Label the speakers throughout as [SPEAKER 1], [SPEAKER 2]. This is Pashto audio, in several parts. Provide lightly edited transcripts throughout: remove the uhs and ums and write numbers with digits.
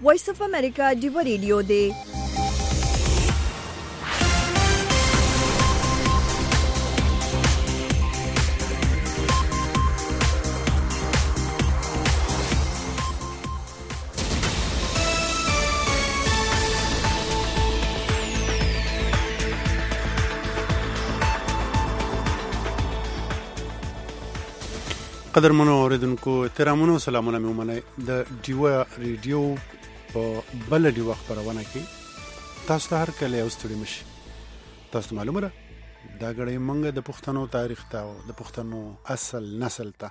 [SPEAKER 1] وایس اف امریکا ډیو ریډیو دی.
[SPEAKER 2] قدرمنو اوریدونکو احترامونو سلامونه مې ومنئ. د ډیو ریډیو په بل ډیو خبرونه کې تاسو ته هر کله یو ستړي مشي. تاسو معلومه ده دا غړې منګه د پښتنو تاریخ ته او د پښتنو اصل نسل ته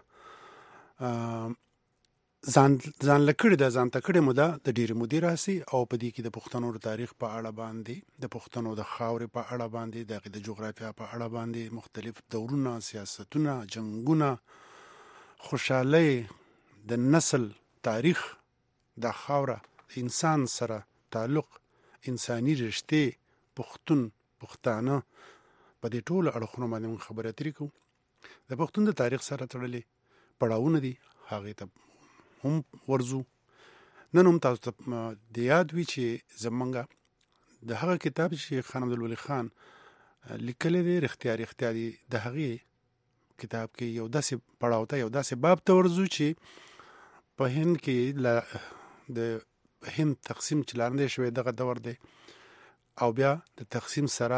[SPEAKER 2] ځان لکړه د ځان تکړه موده د ډیر مدیر راسي او په دې کې د پښتنو تاریخ په اړه باندې د پښتنو د خاورې په اړه باندې د جغرافیا په اړه باندې مختلف دورونه سیاستونه جنگونه خوشحالی د نسل تاریخ د خاوره انسان سره تعلق انساني رشته پښتانه په دې ټولو اړخونو باندې خبرې اترې کوو. د پښتون د تاریخ سره تړلې پړاوونه دي هغه ته هم ورزو. نن هم تاسو ته د یاد وی چې زمونږ د هغه کتاب چې خان عبدالولي خان لیکلی دی اختیاري د هغه کتاب کې یو داسې پړاو ته یو داسې باب ته ورزو چې په هند کې د هند تقسیم چې لاندې شوی دغه دور دی او بیا د تقسیم سره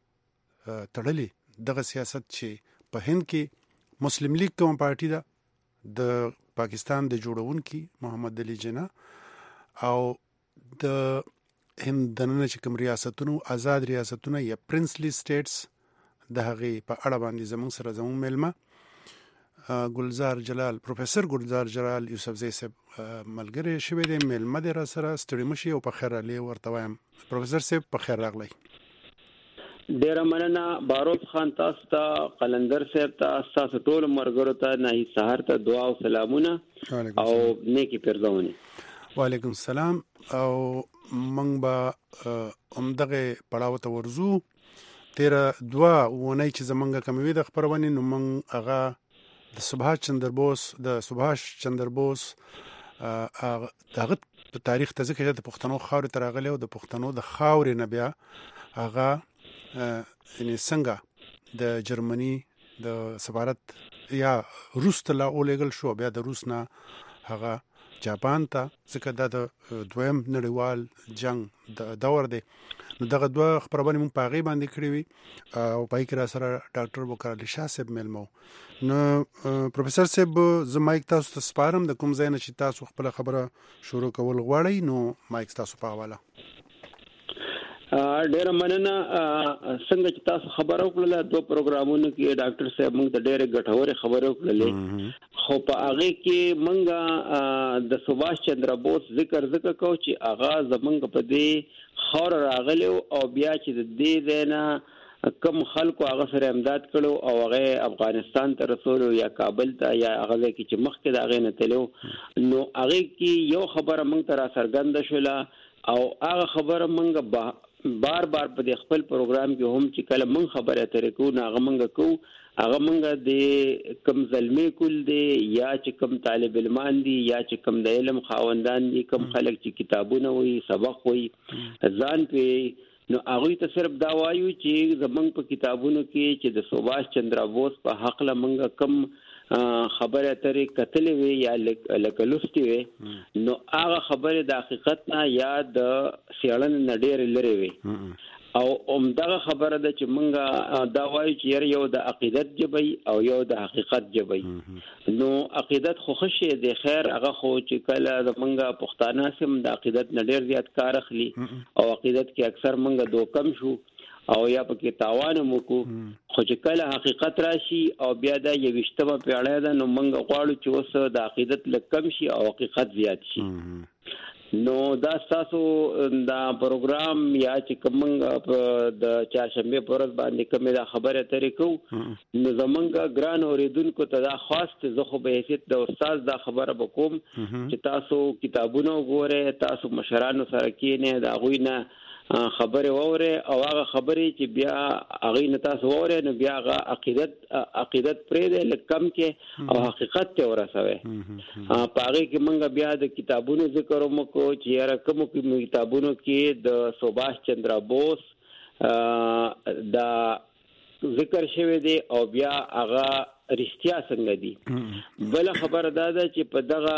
[SPEAKER 2] تړلې دغه سیاست چې په هند کې مسلم لیگ کوم پارټي ده د پاکستان د جوړونکي محمد علي جناح او د هند دننه چې کوم ریاستونو آزاد ریاستونه یا پرنسلی سټیټس د هغې په اړه باندې زمون ملمه ګلزار جلال پروفیسر ګلزار جلال یوسفزی صاحب ملګری شوی دی. ملمه دی را سره ستړي مشي او په خیر راغلی ورته وایم. پروفیسر صاحب په خیر راغلی.
[SPEAKER 3] ډیره مننه باروت خان تاسو ته قلندر صاحب ته تاسو ټول مرګرو ته نه سحر ته دعا او سلامونه او نیکی پرځونه.
[SPEAKER 2] وعلیکم السلام. او موږ به همدغه پړاو ته ورزو. تیره 2 ونې چې زمونږ کموي د خبرونه نو موږ هغه د سبحاش چندر بوس هغه په تاریخ ته ځکه د پښتنو خاورې ته راغلی او د پښتنو د خاورې نه بیا هغه یعنې څنګه د جرمني د سفارت یا روس ته لا اولېږل شو بیا د روس نه هغه جاپان ته ځکه دا د دویم نړیوال جنگ د دور دی. نو دغه 2 خبرونه مونږ په هغې باندې کړې وي او پای کې را سره ډاکټر بکر علي شاه صاحب ملمو. نو پروفیسر صاحب زه مایک تاسو ته سپارم د کوم ځای نه چې تاسو خپل خبره شروع کول غواړئ نو مایک تاسو په حواله.
[SPEAKER 3] ډیره مننه. څنګه چې تاسو خبرو کړله 2 پروګرامونو کې ډاکټر صاحب موږ ته ډیره ګټورې خبرو کړلې خو په هغه کې موږ د سبحاش چندر بوس ذکر کو چې هغه زمونږ په دې خور راغلی او بیا چې د دې دینا کم خلکو هغه سره امداد کړو او هغه افغانستان ته رسولو یا کابل ته یا هغه کې چې مخکې د هغه نه تلو نو هغه کې یو خبره موږ ته را څرګنده شوله او هغه خبره موږ بار په خپل پروګرام کې هم چې کله موږ خبره اترې کوو نو هغه موږ د کم زلمی کول دی یا چې کم طالب علمان دي یا چې کم د علم خاوندان دي کم خلک چې کتابونه وي سبق وي ځان په نو هغه ته صرف دا وایو چې زمونږ په کتابونو کې چې د سبحاش چندر بوس په حق له موږ کم خبره اترې کتلې وي یا لکلوستي وي نو هغه خبره د حقیقت نه یا د سیړن نډیر لري وي او دغه خبره ده چې مونږه دا وایو چې یو د عقیدت جبي او یو د حقیقت جبي. نو عقیدت خو خشه د خیر هغه خو چې کله د مونږه پښتانه سم د عقیدت نډیر زیات کار اخلي او عقیدت کې اکثر مونږه دو کم شو او یا پکې تاوان مو کو خو چې کله حقیقت راشي او بیا دا یوشتمه پیړۍ ده نو مونږ غواړو چې اوس د عقیدت لکم شي او حقیقت زیات شي. نو دا تاسو دا پروګرام یا چې کومنګ د چهارشنبه پر ورځ باندې کومه دا خبره اترې کو نو زمونږ ګران اوریدونکو ته دا خاص زه خو به حیثیت د استاد دا خبره وکوم چې تاسو کتابونه وګورئ تاسو مشرانو سره کینې دا غوینه خبره وره او هغه خبره چې بیا هغه نتا وره نو بیا هغه عقیدت پرې ده لکم کې او حقیقت ته ورسوي پاره کې موږ بیا د کتابونو ذکر وکړو چې را کوم کتابونو کې د سباش چندر بوس دا ذکر شوی دی او بیا هغه رښتیا څنګه دي. بل خبر دا ده چې په دغه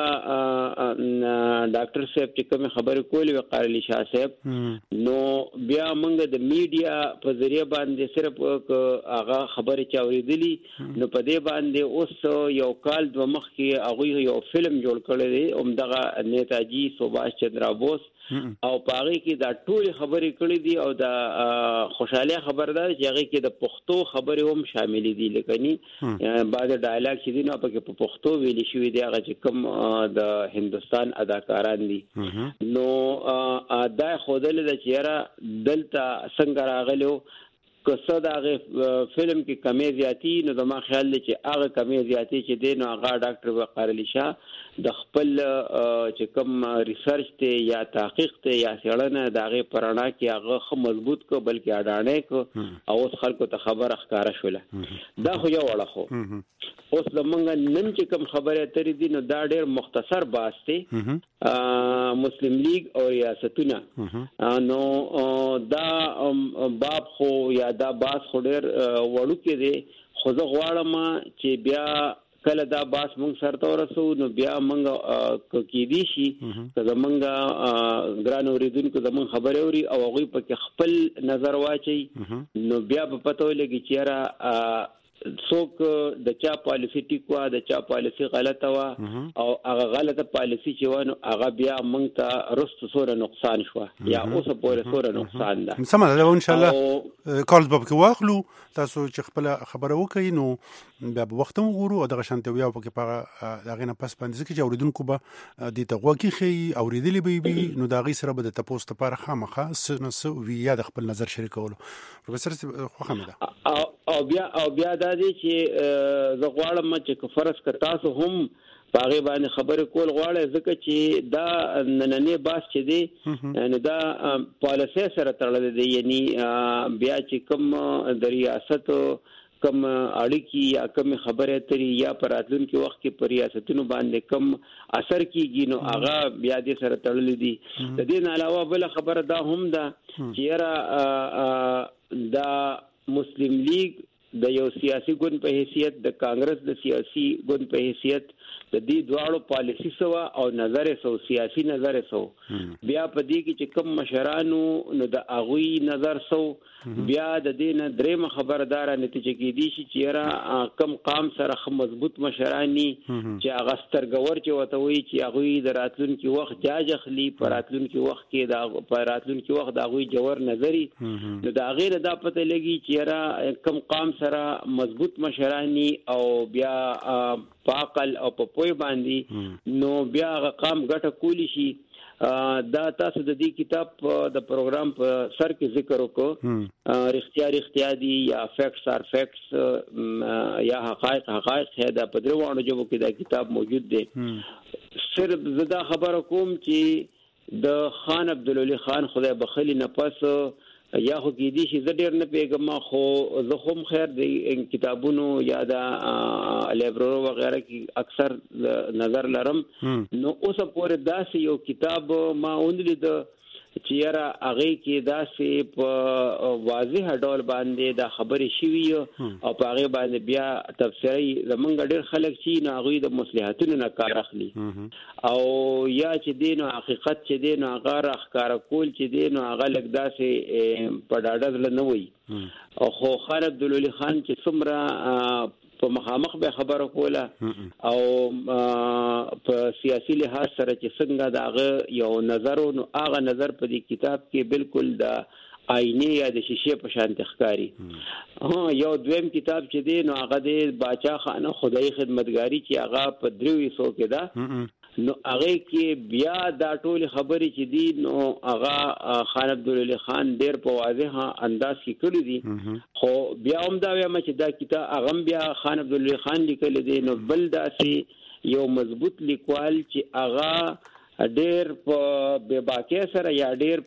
[SPEAKER 3] ډاکټر صاحب چې کوم خبرې کولې وقار علي شاه صاحب نو بیا موږ د میډیا په ذریعہ باندې صرف هغه خبرې چاوریدلی نو په دې باندې اوس یو کال دوه مخ کې هغه یو فلم جوړ کړی دی دغه نیتاجی سباش چندر بوس او پاره کې دا ټول خبرې کړې دي او دا خوشاله خبردار چې هغه کې د پښتو خبرې هم شامل دي لکه بعد ډایلاګ چې دي نو په پښتو ویل شوی دی هغه چې کوم د هندستان اداکاران دي نو دا خودل د چیرې دلته څنګه راغلو کسه دا فلم کې کمی زیاتی نو زما خیال دی چې هغه کمی زیاتی چې دی نو هغه ډاکټر وقار علي شاه د خپل چې کوم ریسرچ ته یا تحقیق ته یا څېړنه د هغه پرانا کې هغه خو مضبوط کو بلکې اډانه کو او اوس خلکو ته خبر ښکارا شوله دا خو یو وړه خو اوس لمنګ نن چې کوم خبره ترې دي نو دا ډېر مختصر باس دی مسلم لیگ او ریاستونه نو دا باب خو یا دا باس خو ډېر وړو کې دی خو زه غواړم چې بیا کله دا باس مونږ سره ورسو نو بیا مونږ کې دي شي که زمونږ ګران اوریدونکو زمونږ خبرې اوري او هغه په خپل نظر واچي نو بیا په پته ولګي چې را څوک د چا پالیسی ټیکوا د چا پالیسی غلطه وا او هغه غلطه پالیسی چې ونه هغه بیا موږ ته رستو سره نقصان شو یا اوس پورې سره نقصان ده
[SPEAKER 2] سمه ده ان شاء الله کالز به واخلو تاسو چې خپل خبره وکړئ نو بیا په وخت وګورو او دغه شانته ویاو پکې په دغه نه پس باندې چې اوریدونکو به د تغوا کې خي اوریدلې به نو دغه سره به د تاسو لپاره خامخا سنسو ویا د خپل نظر شریکولو پروفیسور خو حمید
[SPEAKER 3] او بیا دا دي چې زه غواړم چې فرض ک تاسو هم باغې باندې خبرې کول غواړي ځکه چې دا نننې باس چې دی نو دا پالیسي سره تړل دی یعنی بیا چې کوم د ریاست کم اړیکی یا کم خبره تری یا پراتلونکو وخت کې پر ریاستونو باندې کم اثر کیږي نو هغه بیا دې سره تړل دي د دې نه علاوه بل خبره دا هم ده چې دا مسلم لیگ د یو سیاسي ګوند په حیثیت د کانګرس د سیاسي ګوند په حیثیت د دې دواړو پالیسی سوا او نظر سو سیاسي نظر سو بیا په دې کې چې کوم مشرانو نو د اغوی نظر سو بیا د دې نه درېم خبردار نتیجه کې دي چې را کم قام سره مضبوط مشرانی چې هغه سترګور چې وته وي چې اغوی د راتلونکو وخت جاج اخلي پر راتلونکو وخت کې د پر راتلونکو وخت د اغوی جوړ نظری نو دا غیر دا پته لګي چې را کم قام سره مضبوط مشرانی او بیا پاقل او په پوی باندې نو بیا قام ګټه کولی شي دا تاسو د دې کتاب د پروګرام په سر کې ذکر وکړو رښتیا دي یا فیکټس ار فیکټس یا حقایق دا په دروازو جو کې دا کتاب موجود دی صرف زدا خبر کوم چې د خان عبدالولي خان خدای بخلی نه پس یا خو کې دي چې زه ډېر نه پیګم خو زه هم خیر د کتابونو یا د لایبرری وغیرہ کې اکثر نظر لرم نو اوس پورې داسې یو کتاب ما وندل چې یاره هغه کې داسې په واضح ډول باندې دا خبرې شوی او په هغه باندې بیا تفسیری زمونږ ډېر خلک چې نه هغه د مصلحتونو نه کار اخلي او یا چې دین او حقیقت چې دین او هغه راخکار کول چې دین او هغه لګ داسې په ډاډه نه وي او خو خان عبدالولي خان چې څومره په مخامخ به خبره کوله او په سیاسي لحاظ سره چې څنګه داغه یو نظر او هغه نظر په دې کتاب کې بالکل د آینه یا د شیشه په شان تخکاری یو دویم کتاب چې دی نو هغه د باچا خانه خدای خدمتګاری چې هغه په 300 کې ده نو هغه کې بیا دا ټول خبرې چې دي نو هغه خان عبدالولي خان ډېر په واضح انداز کې کړی دي خو بیا هم دا وایم چې دا کتاب هغه بیا خان عبدالولي خان لیکل دي نو بل داسې یو مضبوط لیکوال چې هغه ډېر په بے باکي سره یا ډېر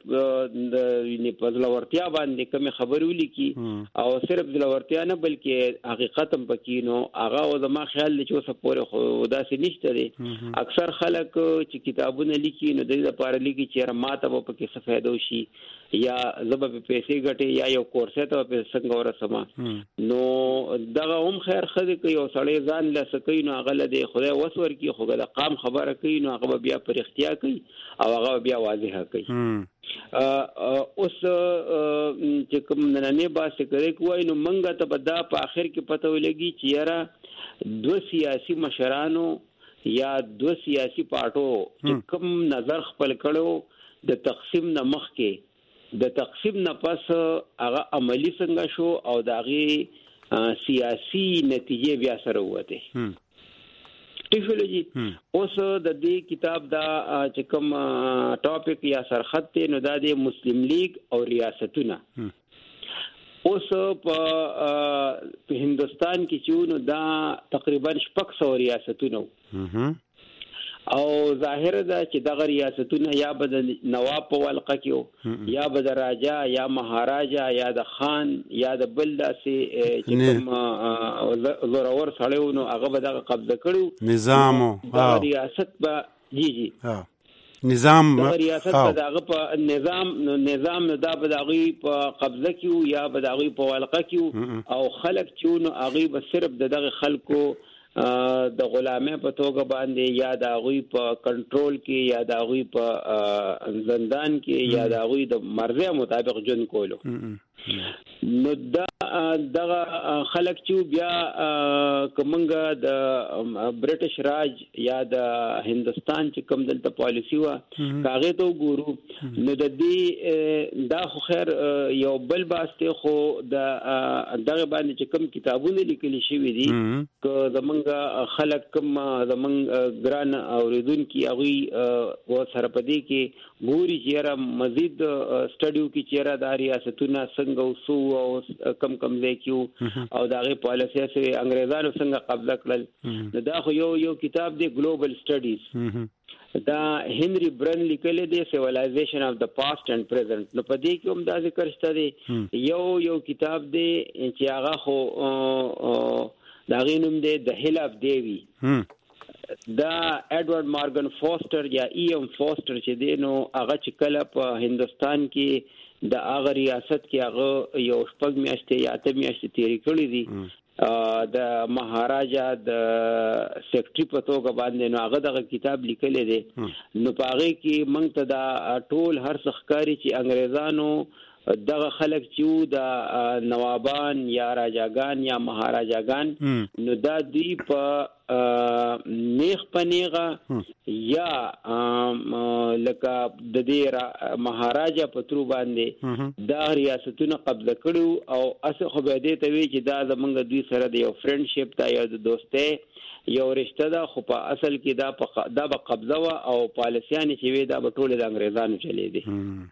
[SPEAKER 3] د پزلورتیا باندې کوم خبرې ولیکي او صرف زلورتیا نه بلکې حقیقت هم پکې نو هغه او زما خیال دی چې اوس پورې خو داسې نشته دی. اکثر خلک چې کتابونه لیکي نو د دې لپاره لیکي چې ماته به پکې څه فایده وشي یا زبر په پیسې ګټي یا یو کورس ته په څنګه ورسمه نو دغه هم خیر خدي کوي او سړی ځان له سکوي نو هغه له خدای وسور کی خو د قام خبره کوي نو هغه بیا پر اختیار کوي او هغه بیا واضحه کوي. اوس چې کوم نننې باسه کوي کوی نو منګه ته بدا په اخر کې پته ولګي چې یاره دو سیاسي مشرانو یا دو سیاسي پارټو چې کوم نظر خپل کړو د تقسیم نه مخ کې د تقسیم نه پس هغه عملی څنګه شو او دغه سیاسي نتیجې بیا سره وته. ټیفولوژي اوس د دې کتاب دا چې کوم ټاپک یا سرخط نو دا د مسلم لیگ او ریاستونه اوس په هندستان کې چې نو دا تقریبا 600 ریاستونه او ظاهر ده چې دغه ریاستونه یا به د نواب په ولقه کې یا به د راجا یا مهاراجا یا د خان یا د بل داسې چې کوم زورور سړیو نو هغه به دغه قبضه کړو نظام د ریاست به جی
[SPEAKER 2] نظام
[SPEAKER 3] د ریاست په دغه په نظام دا به دغه په قبضه کې یا به دغه په ولقه کې او خلک چې نو هغه به صرف دغه خلکو د غلامه په توګه باندې یا د غوی په کنټرول کې یا د غوی په زندان کې یا د غوی د مرزه مطابق جون کولو نو دغه خلک چې بیا کومنګ د برټش راج یا د هندستان چې کوم دلته پالیسی وا کاغه ته ګورو نو د دې دا خو خیر یو بل باسته خو د دغه باندې چې کوم کتابونه لیکل شوی دي که زمونږ خلک کوم زمونږ ګران اوریدونکو هغه و سره پدې کې ګوري چې مزید سټډیو کې چیرې د ریاستونه څنګه وسو او کم ځای کې او دغه پالیسي سره انګريزانو څنګه قبضه کړل دا خو یو کتاب دی ګلوبل سټډیز دا هنري برن لیکل دی سیویلایزیشن اف د پاست اینڈ پریزنٹ نو په دې کې هم دا ذکر شته دی یو کتاب دی چې هغه خو دا غینوم دی د هیل اف دیوی دا ایڈورډ مارګن فوسټر یا ایم فوسټر چې دی نو هغه چې کله په هندستان کې د هغه ریاست کې هغه یو شپږ میاشتې یا اته میاشتې تیری کړې دي د مهاراجا د سیکټری په توګه باندې نو هغه دغه کتاب لیکلی دی نو په هغه کې موږ ته دا ټول هر څه ښکاري چې انګریزانو دغه خلک چې د نوابان یا راجاګان یا مهاراجاګان نو دا دی په نیغ پنیغه یا لکه د دې مهاراجا په تر باندې دا ریاستونه قبضه کړو او اسه خو به دې ته وی چې دا زمونږ دوی سره د یو فرندشپ دا یا د دوستۍ یو رشتہ ده خو په اصل کې دا به قبضه او پالیسیان چې وی دا به ټول د انګریزانو چلی دي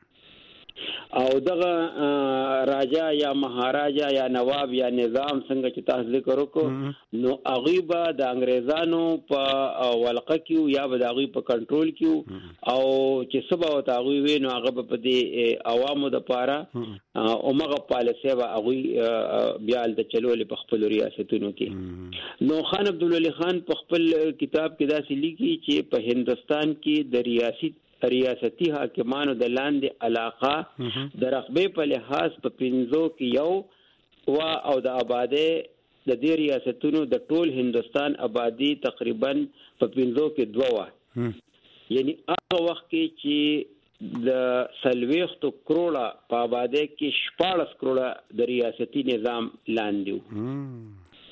[SPEAKER 3] او دغه راجا یا مهاراجا یا نواب یا نظام څنګه چې تاسو ذکر وکړو نو هغه د انګریزانو په ولقه کې یا به دغه په کنټرول کې او چې سبا او تاغوي وینو هغه په دې عوامو د پاره او مغه پالیسي به هغه بیا د چلول په خپل ریاستونو کې نو خان عبدالولي خان په خپل کتاب کې دا لیکي چې په هندستان کې د ریاستي حاکمانو د لاندې علاقه د رقبې په لحاظ په 15 کې یو او د آبادی د دې ریاستونو د ټول هندستان آبادی تقریبا په 15 کې 2 و یعنی هغه وخت کې چې د 40 کروڑه په آبادی کې 14 کروڑه د ریاستي نظام لاندې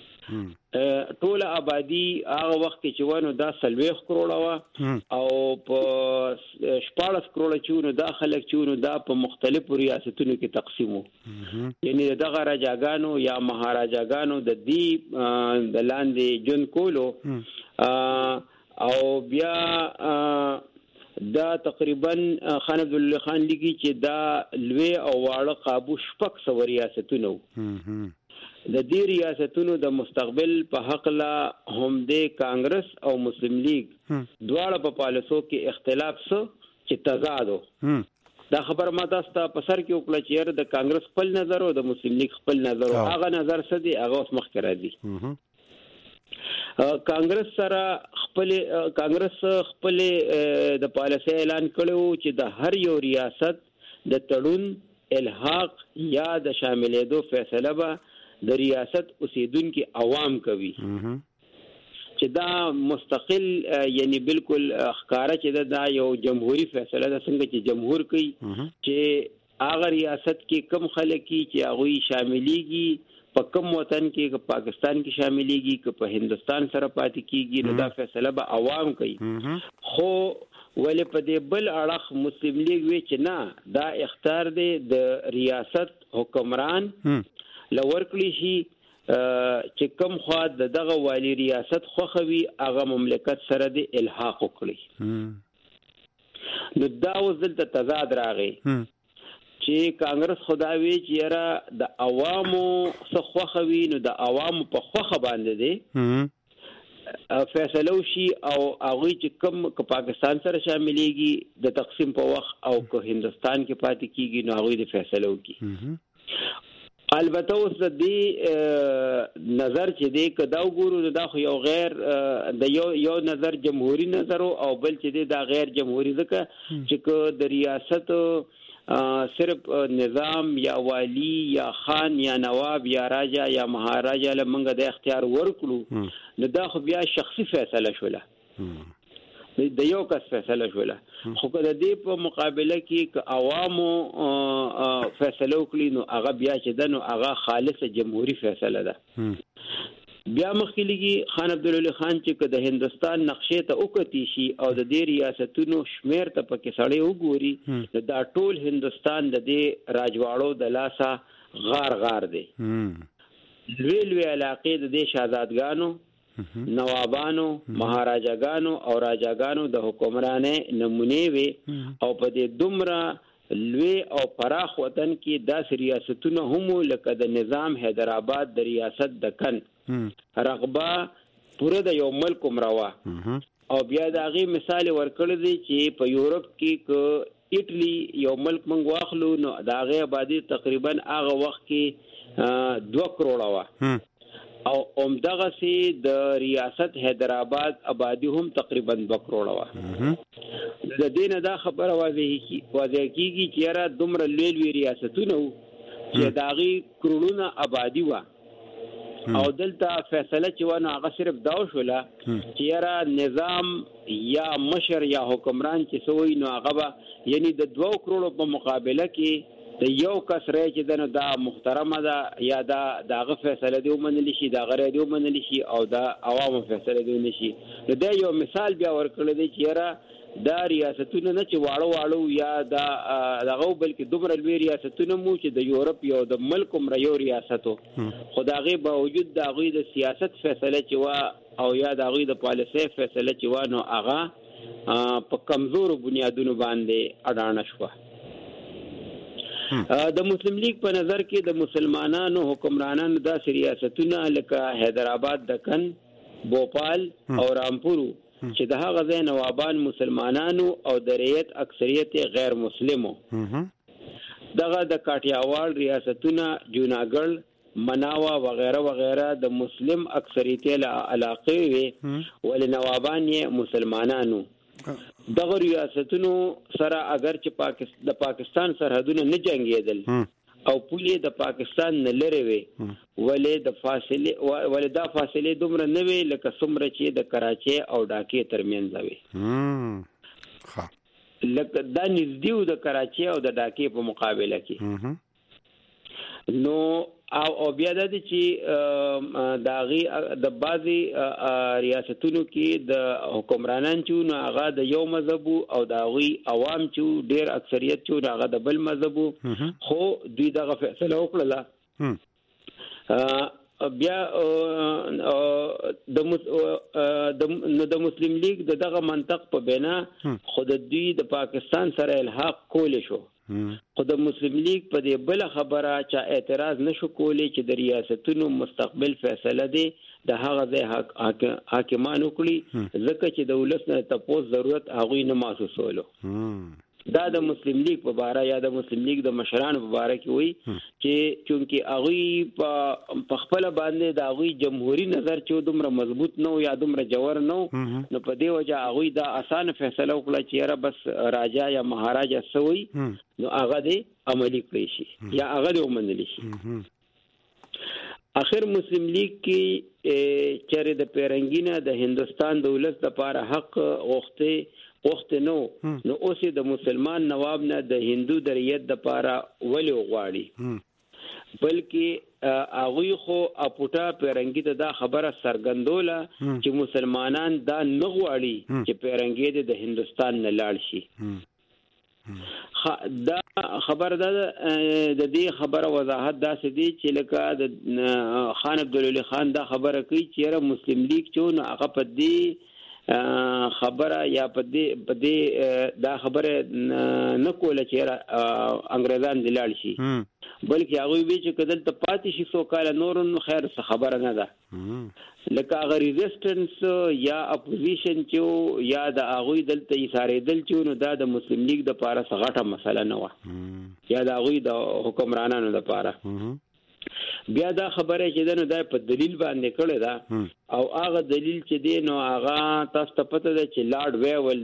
[SPEAKER 3] ټول آبادی هغه وخت کې چې ونه دا 40 کروڑه و او په 14 کروڑه چې ونه دا خلک چې ونه دا په مختلفو ریاستونو کې تقسیم وو یعنی دغه راجاګانو یا مهاراجاګانو د دې د لاندې جون کولو او بیا دا تقریبا خان عبدالله خان لیکي چې دا لوی او واړه قابو 600 ریاستونه د دې ریاستونو د مستقبل په حق لا هم د کانګرس او مسلم لیگ دواړه په پالیسو کې اختلاف سو چې تضادو دا خبر ما تاسو ته په سر کې وکړه چې د کانګرس خپل نظر او د مسلم لیگ خپل نظر او هغه نظر څه دی هغه اوس مخکې راځي. کانګرس خپل د پالیسي اعلان کړو چې د هر یو ریاست د تړون الحاق یا د شاملېدو فیصله به د ریاست اوسیدونکو عوام کوي چې دا مستقل یعنی بالکل ښکارا چې دا یو جمهوریت فیصله ده څنګه چې جمهور کوي چې هغه ریاست کې کم خلک چې هغه شاملېږي په کوم وطن کې که پاکستان کې شاملېږي که په هندستان سره پاتې کیږي نو دا فیصله به عوام کوي. خو ولې په دې بل اړخ مسلم لیگ وی چې نه دا اختیار دی د ریاست حکمران لورکلی شي چې کوم خوا دغه والی ریاست خوخوي هغه مملکت سره د الحاق وکړي. نو دا وزلته تضاد راغی چې کانګرس خداوی چې را د عوامو څخه خوخوي نو د عوامو په خوخه باندې دی فیصله وشي او هغه چې کوم که پاکستان سره شاملېږي د تقسیم په وخت او که هندستان کې پاتې کیږي نو هغه د فیصله وکړي. البته اوس د دې نظر چې دی کدا وګورو دا خو یو غیر د یو نظر جمهوریت نظر او بل چې دی دا غیر جمهوریت ځکه چې د ریاست صرف نظام یا والی یا خان یا نواب یا راجا یا مهاراجا لمنګه د اختیار ورکړو نو دا خو بیا شخصي فیصله شوله د یو کس فیصله شوله. خو که د دې په مقابله کې که عوامو فیصله وکړي نو هغه بیا چې ده نو هغه خالصه جمهوری فیصله ده. بیا مخکې لګي خان عبدالولي خان چې که د هندستان نقشې ته وکتي شي او د دې ریاستونو شمیر ته پکې سړی وګوري نو دا ټول هندستان د دې راجواړو د لاسه غار دی. لوی علاقې د دې شاهزادګانو نوابانو مهاراجاګانو او راجاګانو د حکمرانۍ نمونه وي او په دې دومره لوی او پراخ وطن کې داس ریاستونه هم لکه د نظام حیدرآباد د ریاست دکن رغبه پوره د یو ملک مروا او بیا د هغه مثال ورکړل دي چې په یورپ کې ک ایټلی یو ملک منغ واخلو نو د هغه آبادی تقریبا هغه وخت کې 2 کروڑه وا او عمدغه سي د ریاست حیدرآباد آبادی هم تقریبا 2 کروڑه وا. د دې نه دا خبره واضح کیږي چې را دومره لوی ریاستونه چې داغي کروڑونه آبادی وا او دلته فیصله چې ونه هغه صرف دا شوله چې را نظام یا مشر یا حکمران چې سوی نو هغه یعنی د 2 کروڑو په مقابله کې د یو کس رای چې دنه دا محترمه ده یا دا دغه فیصله دی ومنل شي دا غره دی ومنل شي او دا عوامو فیصله دی ونشي. نو دا یو مثال بیا ورکړل دی چې را دا ریاستونه نه چې واړو یا دا دغه بلکې دومره لوی ریاستونه مو چې د یورپ یو د ملک عمر یو ریاستو خدایغه باوجود د هغه د سیاست فیصله چې وا او یا د هغه د پالیسي فیصله چې وا نو هغه په کمزور بنیادونو باندې اډانه شو. د مسلم لیگ په نظر کې د مسلمانانو حکمرانانو د ریاستونه لکه حیدرآباد دکن بوپال او رامپور چې د هغه ځای نوابان مسلمانانو او د ریت اکثریت غیر مسلمو دغه د کاټیاوال ریاستونه جوناګړ مناوا وغیرہ وغیرہ د مسلم اکثریت علاقې وي ول نوابان یې مسلمانانو. دغه ریاستونو سره اگر چې د پاکستان سرحدونه نه جنگیدل او پولې د پاکستان نه لري وي ولې د فاصله دومره نه وي لکه څومره چې د کراچۍ او ډاکې ترمنځ وي. لکه دا نږدې د کراچۍ او د ډاکې په مقابله کې نو او بیا د چې داغي د بعضي ریاستونو کې د حکمرانان چې نو هغه د یو مذهب او داغي عوام چې ډېر اکثریت چې هغه د بل مذهب خو دوی دغه فیصله وکړه. بیا د مسلم لیگ دغه منطق په بنا خود دوی د پاکستان سره الحاق کول شو خو د مسلم لیگ په دې بل خبره چې اعتراض نشو کولی چې د ریاستونو مستقبل فیصله دی د هغه ځای حاکمانو کړی ځکه چې د ولس نه تاسو ضرورت هغه نه محسوسولو. دا د مسلم لیگ په باره یا د مسلم لیگ د مشرانو په باره کې وي چې چونکی هغه په خپل باندې د هغه جمهوریت نظر چې دومره مضبوط نه یا دومره جوړ نه نو په دې وجه هغه دا اسانه فیصله وکړه چې را بس راجا یا مهاراجا سوی نو هغه دې عملی کړی شي یا هغه دې ومنل شي. اخر مسلم لیگ کې چېرې د پیرنګینه د هندستان د ولس لپاره حق وخت نو اوس د مسلمان نواب نه د هندو د ریت د لپاره ولې غواړي بلکې هغه خو اپوټا پیرنګي ته دا خبره سرګندوله چې مسلمانان دا نه غواړي چې پیرنګي د هندستان نه لاړ شي. دا خبر ده د دې خبره وضاحت داسې دی چې لکه د خان عبدالولي خان دا خبره کوي چې مسلم لیگ چې نو هغه په دې خبره یا په دې دا خبره نه کوله چې انګريزان دلال شي بلکې هغه وی چې کدل ته پاتې شي سو کال نورن خیر څه خبره نه ده لکه هغه ریزिस्टنس یا اپوزیشن چې یا د هغه دلته ایثارې دل چې نو دا د مسلم لیگ د لپاره څه غټه مسله نه و یا د هغه د حکمرانانو لپاره. بیا دا خبره چې نو دا په دلیل باندې کړی دا او هغه دلیل چې دی نو هغه تاسو ته پته ده چې لارډ ویول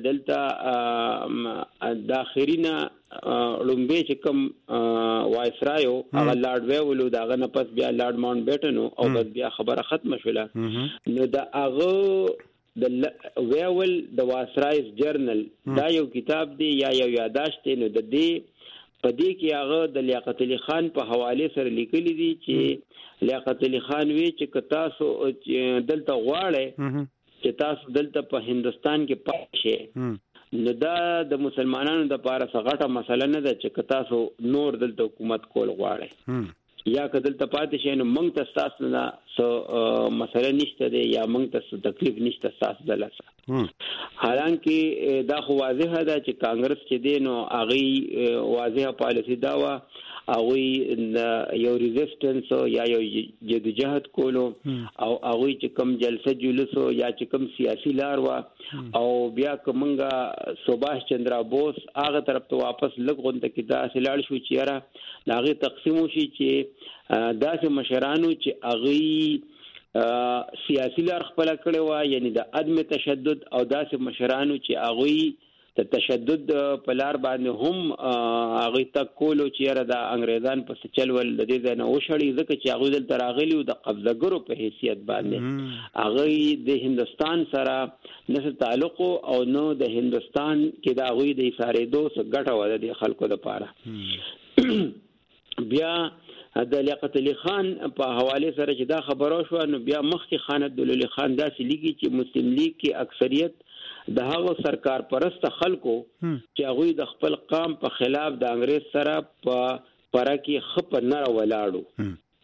[SPEAKER 3] دلته داخرینه لومبه چې کوم وایسرایو هغه لارډ ویول داغه نه پس بیا لارډ ماونټ بیټن او بس بیا خبره ختم شوله نو دا هغه د ویول د وایسرایز جرنل دا یو کتاب دی یا یو یاداشت نو د دې په دې کې هغه د لیاقت علي خان په حواله سره لیکلي دي چې لیاقت علي خان وی چې تاسو دلته غواړئ چې تاسو دلته په هندستان کې پاتې شئ نو دا د مسلمانانو د لپاره څه غټه مسله نه ده چې تاسو نور دلته حکومت کول غواړئ یا کدل ته پاتې شئ نو موږ ته تاسو نه څه مسله نشته دی یا موږ ته تکلیف نشته تاسو دلته. حالانکه دا خو واضحه ده چې کانګرس چې دی نو هغه واضحه پالیسی دا و هغه یو ریزिस्टنس یا یو جدوجہد کولو او هغه چې کم جلسه جلوس یا چې کم سیاسي لار و او بیا کومنګا سباش چندرا بوس هغه طرف ته واپس لګونته کې دا سلاړ شو چې را هغه تقسیم شي چې داسې مشرانو چې هغه سیاسي لار خپل کړي و یعنی د عدم تشدد او داسې مشرانو چې هغه د تشدد په لار باندې هم هغه تکولو چې را د انګريزان په چلول د دې نه وشړي ځکه چې هغه دلته راغلي او د قبضګرو په حیثیت باندې هغه د هندستان سره نه تعلق او نو د هندستان کې د هغه د ایثارې دوه ګټه و د خلکو لپاره. بیا د لیاقت علي خان په حواله سره چې دا خبرو شو نو بیا مخکې خان عبدالولي خان داسې لیکي چې مسلم لیگ کې اکثریت د هغه سرکار پرست خلکو چې هغه د خپل قام په خلاف د انګريز سره په پرکی خپ نه ولاړو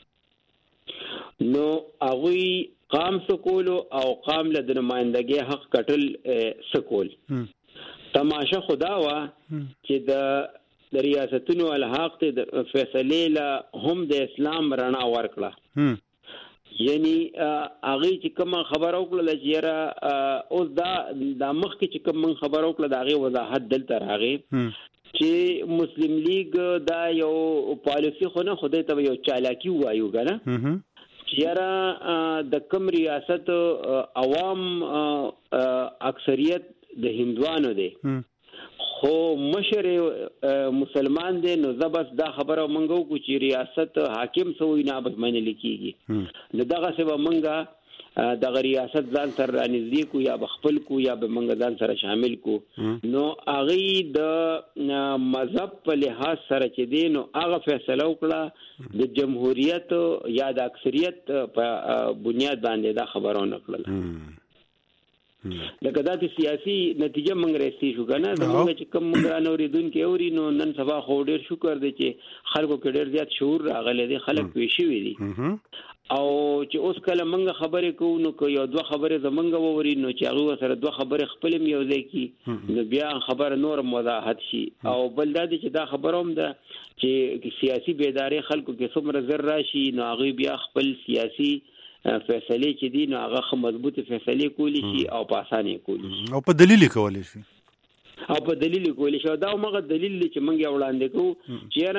[SPEAKER 3] نو هغه قام سکولو او قام له د نمائندګۍ حق کټل سکول. تماشه خدا وا چې د ریاستونو الحاق ته د فیصله له هم د اسلام رڼا ورکړه یعنی هغه چې کوم خبرو کړل چې را اوس دا مخ کې چې کوم خبرو کړل دا هغه وضاحت دلته راغی چې مسلم لیگ دا یو پالیسی خو نه خدای ته یو چالاکی وایو غره چې را د کوم ریاست عوام اکثریت د هندوانو دی خو مشر مسلمان دی نو زبس دا خبره منغو کو چې ریاست حاکم سوی نه بس منل کیږي نو دغه سبا منګه د ریاست ځان سره رانځي کو یا بخپل کو یا به منګه ځان سره شامل کو نو هغه د مذهب په لحاظ سره چې دی نو هغه فیصله وکړه د جمهوریت یا د اکثریت په بنیاد باندې دا خبرونه کړل. لکه دا د سیاسي نتیجه موږ راستي شو کنه زموږ چې کوم موږ نوریدون کې اوري نو نن سبا خو ډیر شکر دی چې خلکو کې ډیر زیات شعور راغلی دی خلک پېښې وي دي او چې اوس کله منګه خبرې کوو نو که یو دوه خبرې زمونږ ووري نو چې هغه سره دوه خبرې خپل یو ځای کی نو بیا خبر نور وضاحت شي او بل دا چې دا خبروم ده چې سیاسي بیداری خلکو کې څومره زر راشي نو هغه بیا خپل سیاسي فیصله چې دي نو هغه مضبوطه فیصله کولی شي او په اسانه کولی شي
[SPEAKER 2] او په دلیل کولی شي
[SPEAKER 3] او په دلیل کولی شي دا موږ دلیل چې موږ وړاندې کوو چې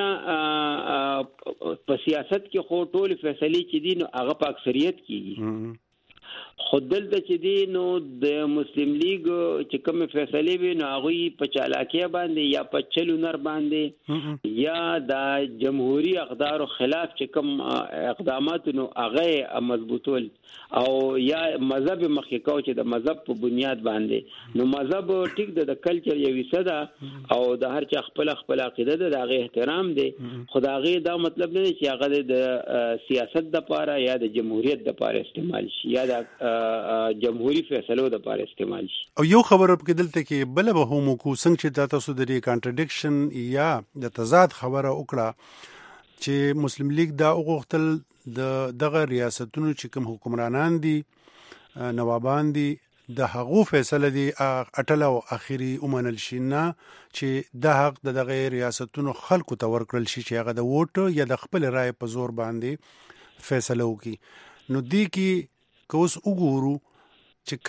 [SPEAKER 3] نه په سیاست کې خو ټول فیصله چې دي نو هغه په اکثریت کیږي خودل د چې دي نو د مسلم لیگ چې کوم فیصله وي نو هغه په چالاکیه باندې یا په چلو نر باندې یا د جمهوریت اقدار خلاف چې کوم اقدامات نو هغه مضبوطول او یا مذهب مخکې کو چې د مذهب په بنیاد باندې نو مذهب ټیک د کلچر یو حصہ او د هر چا خپل عقیده ده دغه احترام دی خدای دا مطلب نه چې هغه د سیاست د پاره یا د جمهوریت د پاره استعمال شي یا د جمهوریت فیصلو د پاره استعمال شي او
[SPEAKER 2] یو خبره په دلته کې بل به هم کو څنګه چې تاسو د کانټرډکشن یا د تضاد خبره وکړه چې مسلم لیگ دا وغوښتل دغه ریاستونو چې کوم حکمرانان دي نوابان دي د هغو فیصله دي اټل او اخیری ومنل شي نه چې د حق دغه ریاستونو خلکو ته ورکړل شي چې هغه د ووټ یا د خپل رائے په زور باندې فیصله وکړي نو دی کې کوس وګورو چې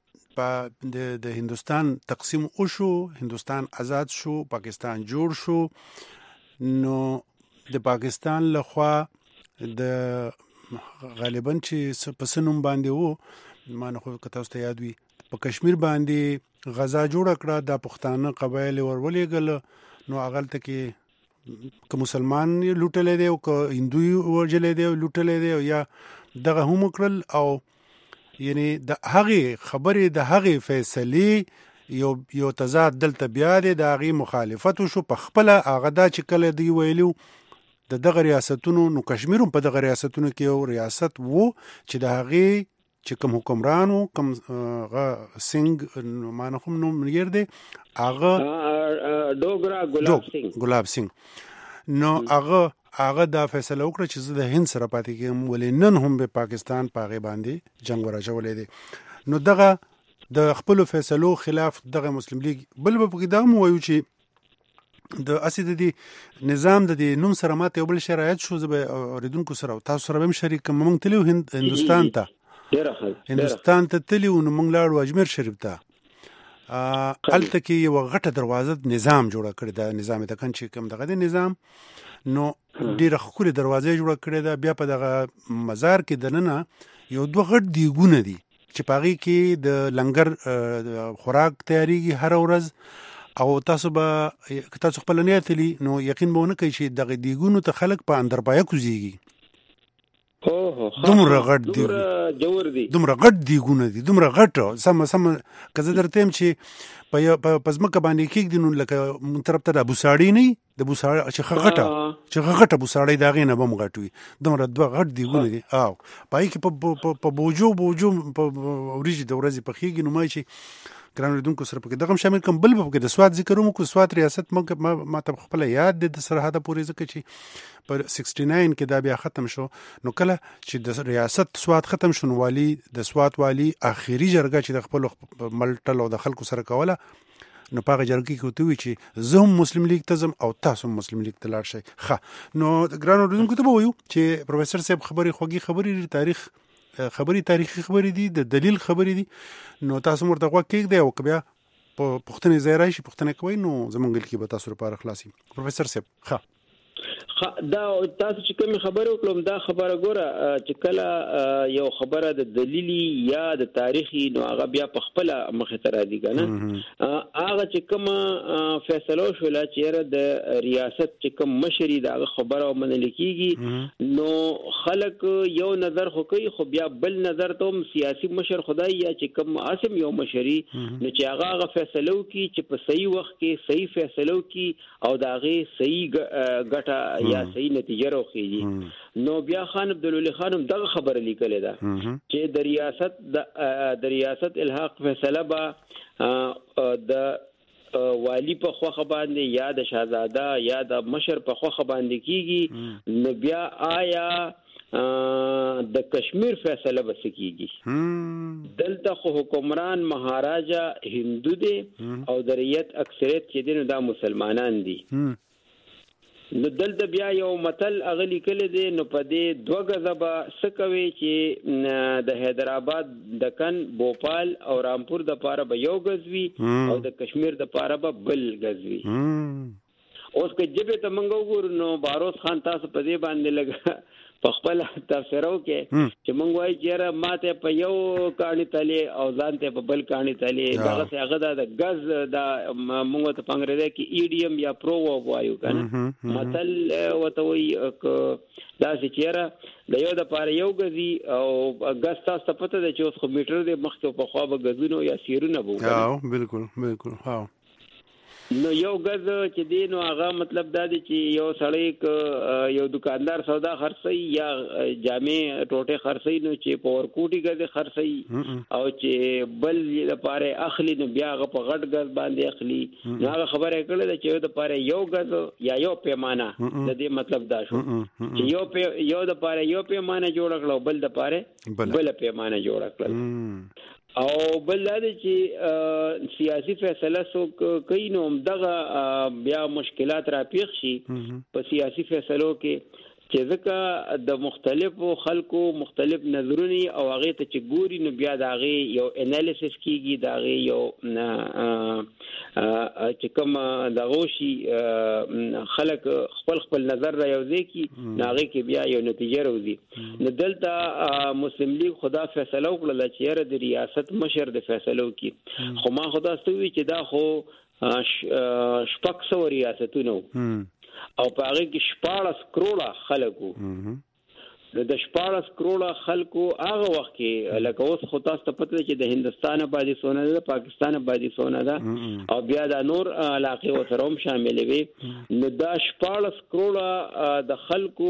[SPEAKER 2] کله د هندستان تقسیم وشو هندستان آزاد شو پاکستان جوړ شو نو د پاکستان لخوا د غالبا چې په سنوم باندې وو ما نه خو تاسو ته یاد وي په کشمیر باندې غزا جوړ کړه د پښتانه قبایل ورولېګل نو اغلته کې که مسلمان لوټلې دی او که هندوی ورجلې دی لوټلې دی یا دغه هم کړل او یعنی د هغه خبرې د هغه فیصله یو تضاد دلته بیا دی د هغه مخالفت شو په خپل هغه دا چې کله دی ویلو د دغه ریاستونو نو کشمیر په دغه ریاستونو کې یو ریاست وو چې د هغه چې کوم حکمرانو کوم سنگ مانه هم نو میر دی هغه
[SPEAKER 3] ډوګرا
[SPEAKER 2] ګلاب سنگ نو هغه دا فیصله وکړه چې د هند سره پاتې کېم ولې نن هم به پاکستان پاغه باندې جنگ ورچولې دي نو دغه د خپل فیصلو خلاف دغه مسلم لیگ بل په کې دا مو وایو چې د اسید دي نظام د نوم سره ماته یو بل شرایط شو زبه اوریدونکو سره تاسو سره هم شریک موږ تلو هندستان ته تلو نو موږ لاړو اجمیر شریف ته الته کې یو غټه دروازه نظام جوړه کړی دا نظام د کنچ کوم دغه نظام نو ډیره خوري دروازه جوړه کړی دا بیا په دغه مزار کې دننه یو دوه غټ دیګونه دي چې پاغي کې د لنګر خوراک تیاریږي هر ورځ او تاسو خپل نه تلی نو یقین به نه کوي چې دغه دیګونو ته خلک په اندرپای کوزيږي دومره غټ دی
[SPEAKER 3] جوړ دي
[SPEAKER 2] دومره غټ دیګونه دي دومره غټ سم کزه درته چې په پزمکه باندې کې دي نو لکه من طرف ته د ابوساړي نه د ابوساړي چې غټه ابوساړي داغه نه بم غټوي دومره دوه غټ دیګونه دي او پای کې په بوجو په اوریجی د ورځې په خېږي نو مای چې ګران ردونکو سره پکې دغه شامل کوم بل په کې د سواد ذکر مو کو سواد ریاست ما ته خپل یاد د سرحده پورې ځکه چې پر 69 کې دا بیا ختم شو نو کله چې د ریاست سواد ختم شو نو والی د سواد والی اخیری جرګه چې د خپل ملټل او د خلکو سره کوله نو پاغه جرګه کې وتوي چې زه مسلم لیگ تزم او تاسو مسلم لیگ ته لاړ شئ ښه نو ګران ردونکو ته وایو چې پروفیسور صاحب خبري تاریخ تاریخي خبرې دي د دلیل خبرې دي نو تاسو مرته غوږ کېږدئ او که بیا په پوښتنې ځای راشي پوښتنه کوئ نو زموږ لیک به تاسو لپاره خلاصي پروفیسور صاحب ښه
[SPEAKER 3] دا تاسو چې کوم خبره وکړم دا خبره ګوره چې کله یو خبره د دلیلی یا د تاریخي نو هغه بیا په خپل مخه تر راځي کنه هغه چې کوم فیصله شول چې د ریاست چې کوم مشري دا خبره ومنل کیږي نو خلک یو نظر خو کوي خو بیا بل نظر ته سیاسي مشر خدای یا چې کوم عاصم یو مشري نو چې هغه فیصله وکي چې په صحیح وخت کې صحیح فیصله وکي او دا غي صحیح ګټه یا صحیح نتیجه راوخیږي نو بیا خان عبدالولي خانم دغه خبره لیکلې ده چې د ریاست الحاق فیصله با د والی په خوخه باندې یا د شاهزاده یا د مشر په خوخه باندې کیږي نو بیا آیا د کشمیر فیصله بس کیږي دلته خو حکمران مهاراجا هندو دي او د ریت اکثریت چې دي نو دا مسلمانان دي نو دلته بیا یو متل اغلی کله دی نو په دې دوه غزبه سکوي چې د حیدرآباد دکن بوپال او رامپور د پاره به یو غزوي او د کشمیر د پاره به بل غزوي اوس که جبه ته منګو ګور نو باروس خان تاسو په دې باندې لګا په خپل تفسیرو کې چې مونږ وایي چې ماته په یو کاڼي تلې او ځان ته په بل کاڼي تلې دغه څه هغه د غز د مونږ ته پنګره کې ایډیم یا پرو وایو کنه متل وته وي دا چې د یو د پاره یو غزي او غز تاسو پته ده چې اوس خو میټر د مخته په خوا به غزونو یا سیرونه بو
[SPEAKER 2] ها بالکل ها
[SPEAKER 3] نو یو غز چې دی نو هغه مطلب دا دی چې یو سړی یو دکاندار سودا خرڅي یا جامې ټوټه خرڅي نو چې په ورکوټي غز خرڅي او چې بل د پاره اخلي نو بیا هغه په غټ غز باندې اخلي نو هغه خبره کړل چې د پاره یو غز یا یو پیمانه د دې مطلب دا شو چې یو د پاره یو پیمانه جوړ کړو بل د پاره بل پیمانه جوړ کړل او بل دا چې سیاسي فیصله سو کوي نو دغه بیا مشکلات را پیښ شي په سیاسي فیصلو کې چې ځکه د مختلفو خلکو مختلف نظرونه او هغه ته چې ګوري نو بیا دا هغه یو انالیسس کیږي دا هغه یو چې کوم دغه شي خلک خپل نظر را یوځي کی هغه کې بیا یو نتیجه راوځي نو دلته مسلم لیگ خدا فیصله وکړه چې د ریاست مشر د فیصلو کې خو ما خدا ستوي چې دا خو شپږ سو ریاستونو او په هغه کې 14 کروڑه خلکو د 14 کروڑه خلکو هغه وخت کې لکه اوس خو تاسو ته پته چې د هندستان آبادی سونه ده پاکستان آبادی سونه ده او بیا د نور علاقې وسره هم شامل وي نو دا 14 کروڑه د خلکو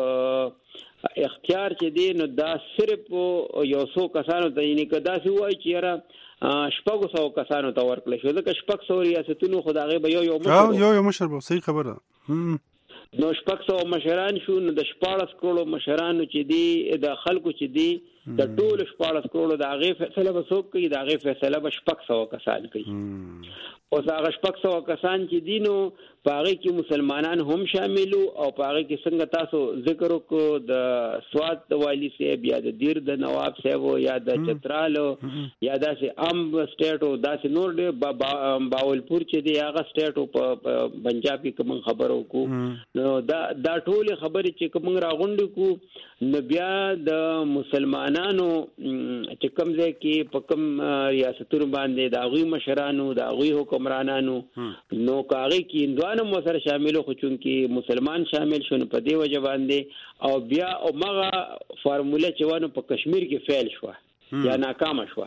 [SPEAKER 3] اختیار چې دی نو دا صرف یو څو کسانو ته یې نه کدا سی وای چې را شپږ سو کسانو ته ورکړل شو ځکه شپږ سو ریاستونو خدای به یو مشر
[SPEAKER 2] به صحیح خبره
[SPEAKER 3] نو شپږ سو مشران شو نو د 14 کروڑو مشرانو چې دی د خلکو چې دی د ټول 14 کروڑو د هغه فیصله به څوک کوي د هغه فیصله به شپږ سو کسان کوي او هغه شپږ سو کسان چې دی نو په هغه کې مسلمانان هم شامل او په هغه کې څنګه تاسو ذکر وکړو د سوات د والی صاحب یا د دیر د نواب صاحب یا د چترال یا داسې ام سټیټ او داسې نور د باولپور چې دی هغه سټیټ په پنجاب کې کوم خبرو کو نو دا ټول خبرې چې کوم راغونډ کو نو بیا د مسلمانانو چې کوم ځای کې په کوم ریاستونو باندې د غوي مشرانو د غوي حکمرانانو نو کاغي کې نو سره شامل خو چون کې مسلمان شامل شون په دی وجه باندې او بیا او مغه فارموله چې ونه په کشمیر کې فعل شو یا ناکام شو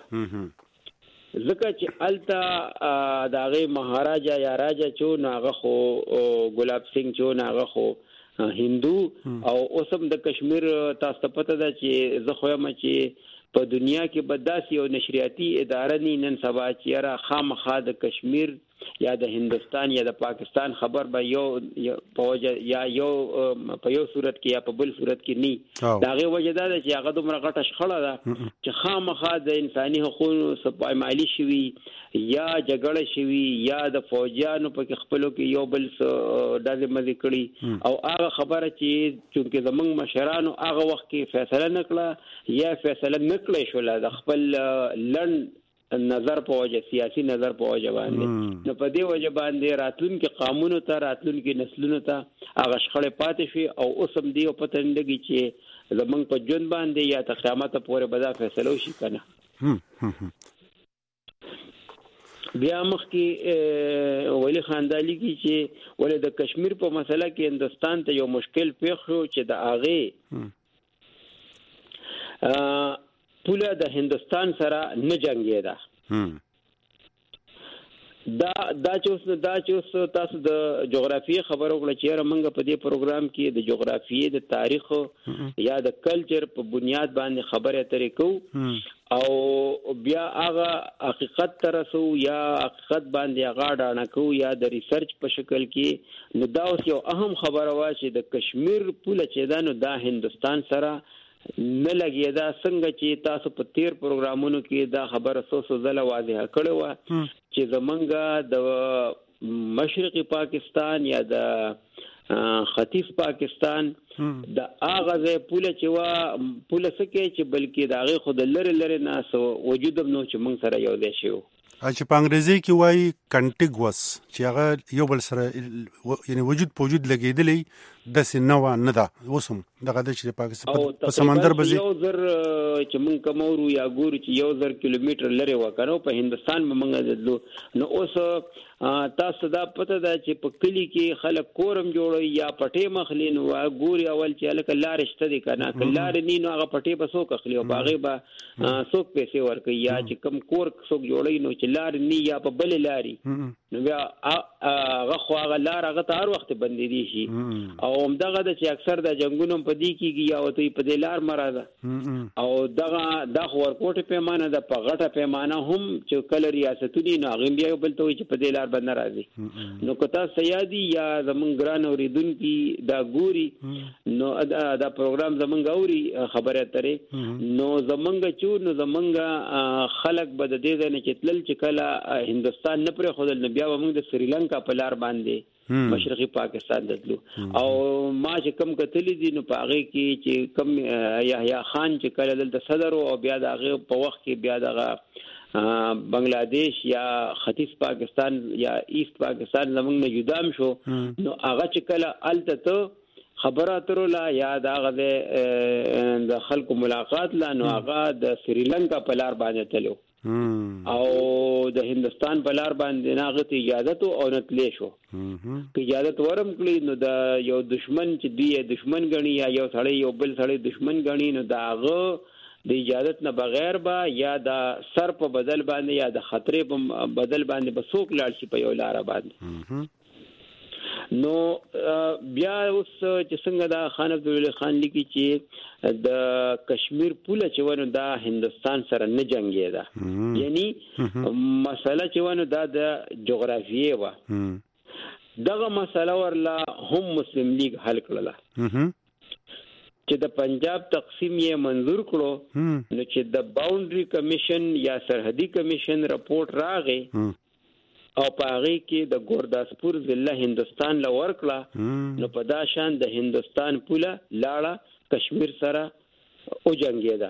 [SPEAKER 3] ځکه چې التا داغه مهاراجا یا راجا چون هغه خو ګلاب سنگ چون هغه خو هندو او اوسم د کشمیر تاسو پته ده چې زه خو یم چې په دنیا کې بداسي او نشریاتي اداره نن سبا چې را خامخا د کشمیر یا د هندستان یا د پاکستان خبر به یو پوجا یا یو په یو صورت کې یا په بل صورت کې نه داغه وجه دا چې هغه دومره غټه شخړه ده چې خامخا د انساني حقوقو سپایمالي شوي یا جګړه شوي یا د فوجیانو په خپلو کې یو بل دازه مزي کړي او هغه خبره چې چونکه زمنګ مشرانو هغه وخت کې فیصله نکړه یا فیصله نکړې شو د خپل لړن نظر په وجه سیاسي نظر په وجه باندې نو په دې وجه باندې راتلون کې قانونو ته راتلون کې نسلونو ته هغه شخړې پاتې شي او اوسم دی په تندګي چې زمنګ په جون باندې یا تر قیامت پورې به دا فیصله وشي کنه بیا مخکې ولی خاندالي کې چې ولې د کشمیر په مسله کې هندستان ته یو مشکل پیښ شو چې د هغه پوله د هندستان سره نه جنگیدا دا چې تاسو د جغرافیې خبرو کړل چې موږ په دې پروګرام کې د جغرافیې د تاریخ یا د کلچر په بنیاد باندې خبرې اترې کوو او بیا هغه حقیقت ترسو یا حقیقت باندې هغه ډاڼه کو یا د ریسرچ په شکل کې نو دا اوس یو اهم خبره وا چې د کشمیر پوله چې دا نو دا هندستان سره نه لګیدا څنګه چې تاسو په تیر پروګرامونو کې دا خبره سوسو زله واضحه کړې و چې زمونږ د مشرقي پاکستان یا د ختیځ پاکستان د اغازه پوله چې وا پوله سکه چې بلکې د هغه خود لری نه وجود نو چې موږ سره یو ځای شو
[SPEAKER 2] چې په انګریزي کې وایي کنټیګوس چې هغه یو بل سره یعنی وجود په وجود لګیدلی د سينوا نه دا وسم دغه د چې پاکستان په سمندر بزي
[SPEAKER 3] یو زر چې موږ کومورو یا ګورو چې یو زر کیلومتر لري وکړو په هندستان موږ دلو نو اوس تاسو دا پته ده چې په کلی کې خلک کورم جوړي یا پټې مخلین وا ګوري اول چې لکه لارې شته دي کنه کلار ني نو هغه پټې به سوک اخلي او باغې به سوک پیسې ورکي یا چې کم کور سوک جوړي نو چې لار ني یا په بل لاري نو بیا هغه خو هغه لار هغه ته هر وخت بندې دي شي او همدغه د چې اکثر د جنگونو په دې کېږي یا وته په دې لار مراده او دغه د ورکوټ پیمانه د پغټه پیمانه هم چې کله ریاستونی نو هغه بیا بل ته چې په دې لار بند راځي نو کته سیادي یا زمون ګران اوریدونکو دا ګوري نو دا پروګرام زمونږ اوري خبره ترې نو زمونږ چور نو زمونږ خلک بد دې نه چې تل چې کله هندستان نه پر خدل نه بیا موږ د سریلانکا په لار باندې مشرقي پاکستان دتلو او ما چې کم کتلې دي نو پاغه کې چې کم یحیی خان چې کله دلته صدر او بیا دغه په وخت کې بیا دغه بنگلاديش یا ختیځ پاکستان یا ایست پاکستان زمونږ نه جدام شو نو هغه چې کله الته خبره اترله یا دغه د خلکو ملاقات لا نو هغه د سریلانکا په لار باندې تلو او د هندستان په لار باندې ناغه اجازه او نتلې شو که اجازه ورم کړی نو د یو دشمن چې دی دشمن غني یا یو سړی یو بل سړی دشمن غني نو داغه د اجازت نه بغیر با یا د سر په بدل باندې یا د خطرې په بدل باندې بسوک لاړ شي په یو لار باندې نو بیا اوس چې څنګه دا خان عبدالله خان لیکي چې د کشمیر پوله چې ونه دا هندستان سره نه جنگي دا یعنی مسله چې ونه دا د جغرافیه و دغه مسله ورلا هم مسلم لیگ حل کړله چې د پنجاب تقسیم یې منظور کړو نو چې د باونډري کمیشن یا سرحدي کمیشن رپورت راغی او په هغه کې د ګورداسپور ضلع هندستان له ورکړه نو په دا شان د هندستان پوله لاړه کشمیر سره او جنگیدا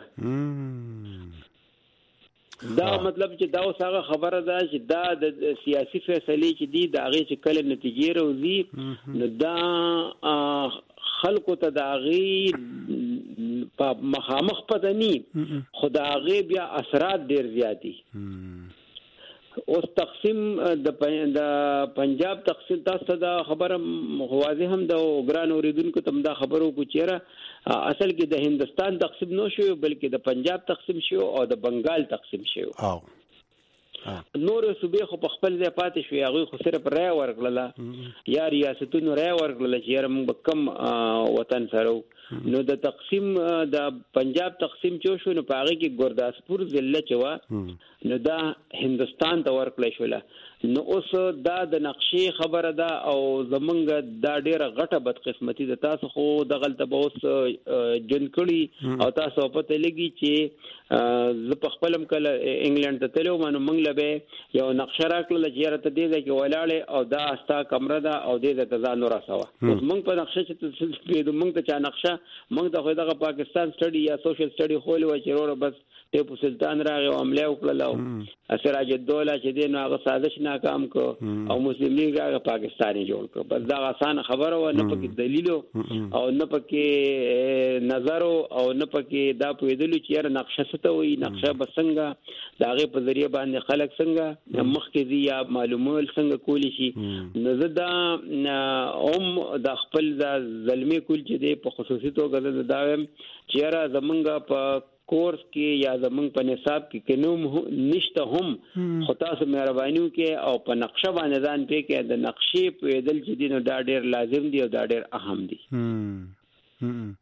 [SPEAKER 3] دا مطلب چې دا اوسه خبره ده چې دا د سیاسي فیصله چې دی دا هغه چې کله نتیجې راوځي نو دا خلکو ته دا غي په مخامخ پدني خدای بیا اثرات ډیر زیاتی اوس تقسیم د پنجاب تقسیم تاسو دا خبره واضح هم د ګران اوریدونکو تم دا خبرو کو چیرې اصل کې د هندستان تقسیم نو شو بلکې د پنجاب تقسیم شو او د بنگال تقسیم شو نور صوبې خو په خپل ځای پاتې شو هغه خو صرف رای ورکړله یا ریاستونو رای ورکړله چې موږ کم وطن سره نو د تقسیم د پنجاب تقسیم چو شو نو پاره کې ګورداسپور ضلع چوا نو دا هندستان ته ورکړل شو نو اوس دا د نقشې خبره ده او زمونږ دا ډیره غټه بدقسمتي ده تاسو خو د غلطه به اوس جن کړي او تاسو پته لګي چې ز په خپلم کله انګلند ته تلو مانو منګ لبه یو نقشه راکړل چې راته دې کې ولاړې او دا استا کمره ده او دې ته ځان ورسوه اوس موږ په نقشه چې په موږ ته چا نقشه موږ ته خو دغه پاکستان سټډي یا سوشل سټډي خول و چې وروره بس ټیپو سلطان راغی او حمله وکړه سراج الدوله چې دین هغه سازش ناکام کو او مسلم لیگ هغه پاکستاني جوړ کړ بس دا آسان خبره و نه پکې دلیل او نه پکې نظر او نه پکې دا پویدل چې نقشه ست وي نقشه بسنګ داغه په ذریعہ باندې خلک څنګه مخکې دی یا معلومول څنګه کولی شي نو زدا د خپل د ظلمي کول چې دی په خصوصي توګه دا چې را زمونږ په کورس کې یا زمونږ په نصاب کې کینوم نشته هم خو تاسو مهرباني کې او په نقشه باندې ځان پې کې د نقشې په دل چې دینو دا ډېر لازم دی او دا ډېر اهم دی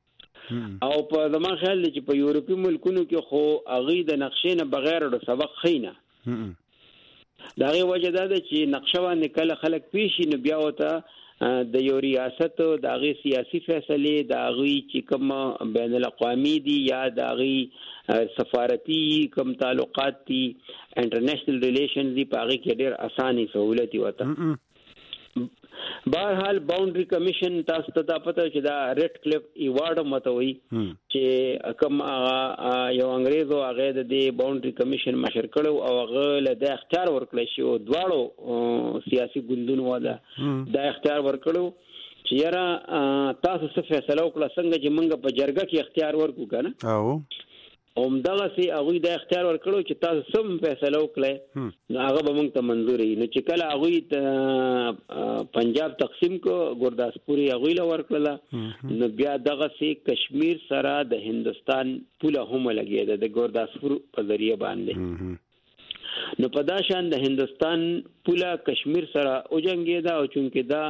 [SPEAKER 3] او په زما خیال دی چې په یورپی ملکونو کې خو هغه د نقشې نه بغیر د سبق خینه دا غي وجه ده چې نقشه باندې کله خلک پیشي نو بیا وته د یو ریاست د غي سیاسي فیصله د غي چې کوم بین الاقوامي دي یا د غي سفارتي کوم تعلقات دي انټرنیشنل ریلیشنز دي په غي کې ډېر اساني سہولت وته بهرحال باونډري کمیشن تاسو ته پته چې دا ریډ کلیف ایوارډ متوي چې کوم یو انګريزو هغه د دې باونډري کمیشن مشر کړو او هغه له د اختیار ورکړل شو دواړو سیاسي ګوندونو ولا د اختیار ورکړو چې یاره تاسو څه فیصله وکړه څنګه چې موږ په جرګه کې اختیار ورکو کنه او همدغه سي هغه د اختیار ورکړو چې تاسو سم فیصله وکړئ نو هغه به موږ ته منظوري نو چې کله هغه پنجاب تقسیم کو ګورداسپوري هغه له ورکړه نو بیا دغه سي کشمیر سره د هندستان پوله هم لګیده د ګورداسپور په ذریعہ باندې نو په دا شان د هندستان پوله کشمیر سره او جنگیدا او چونکه دا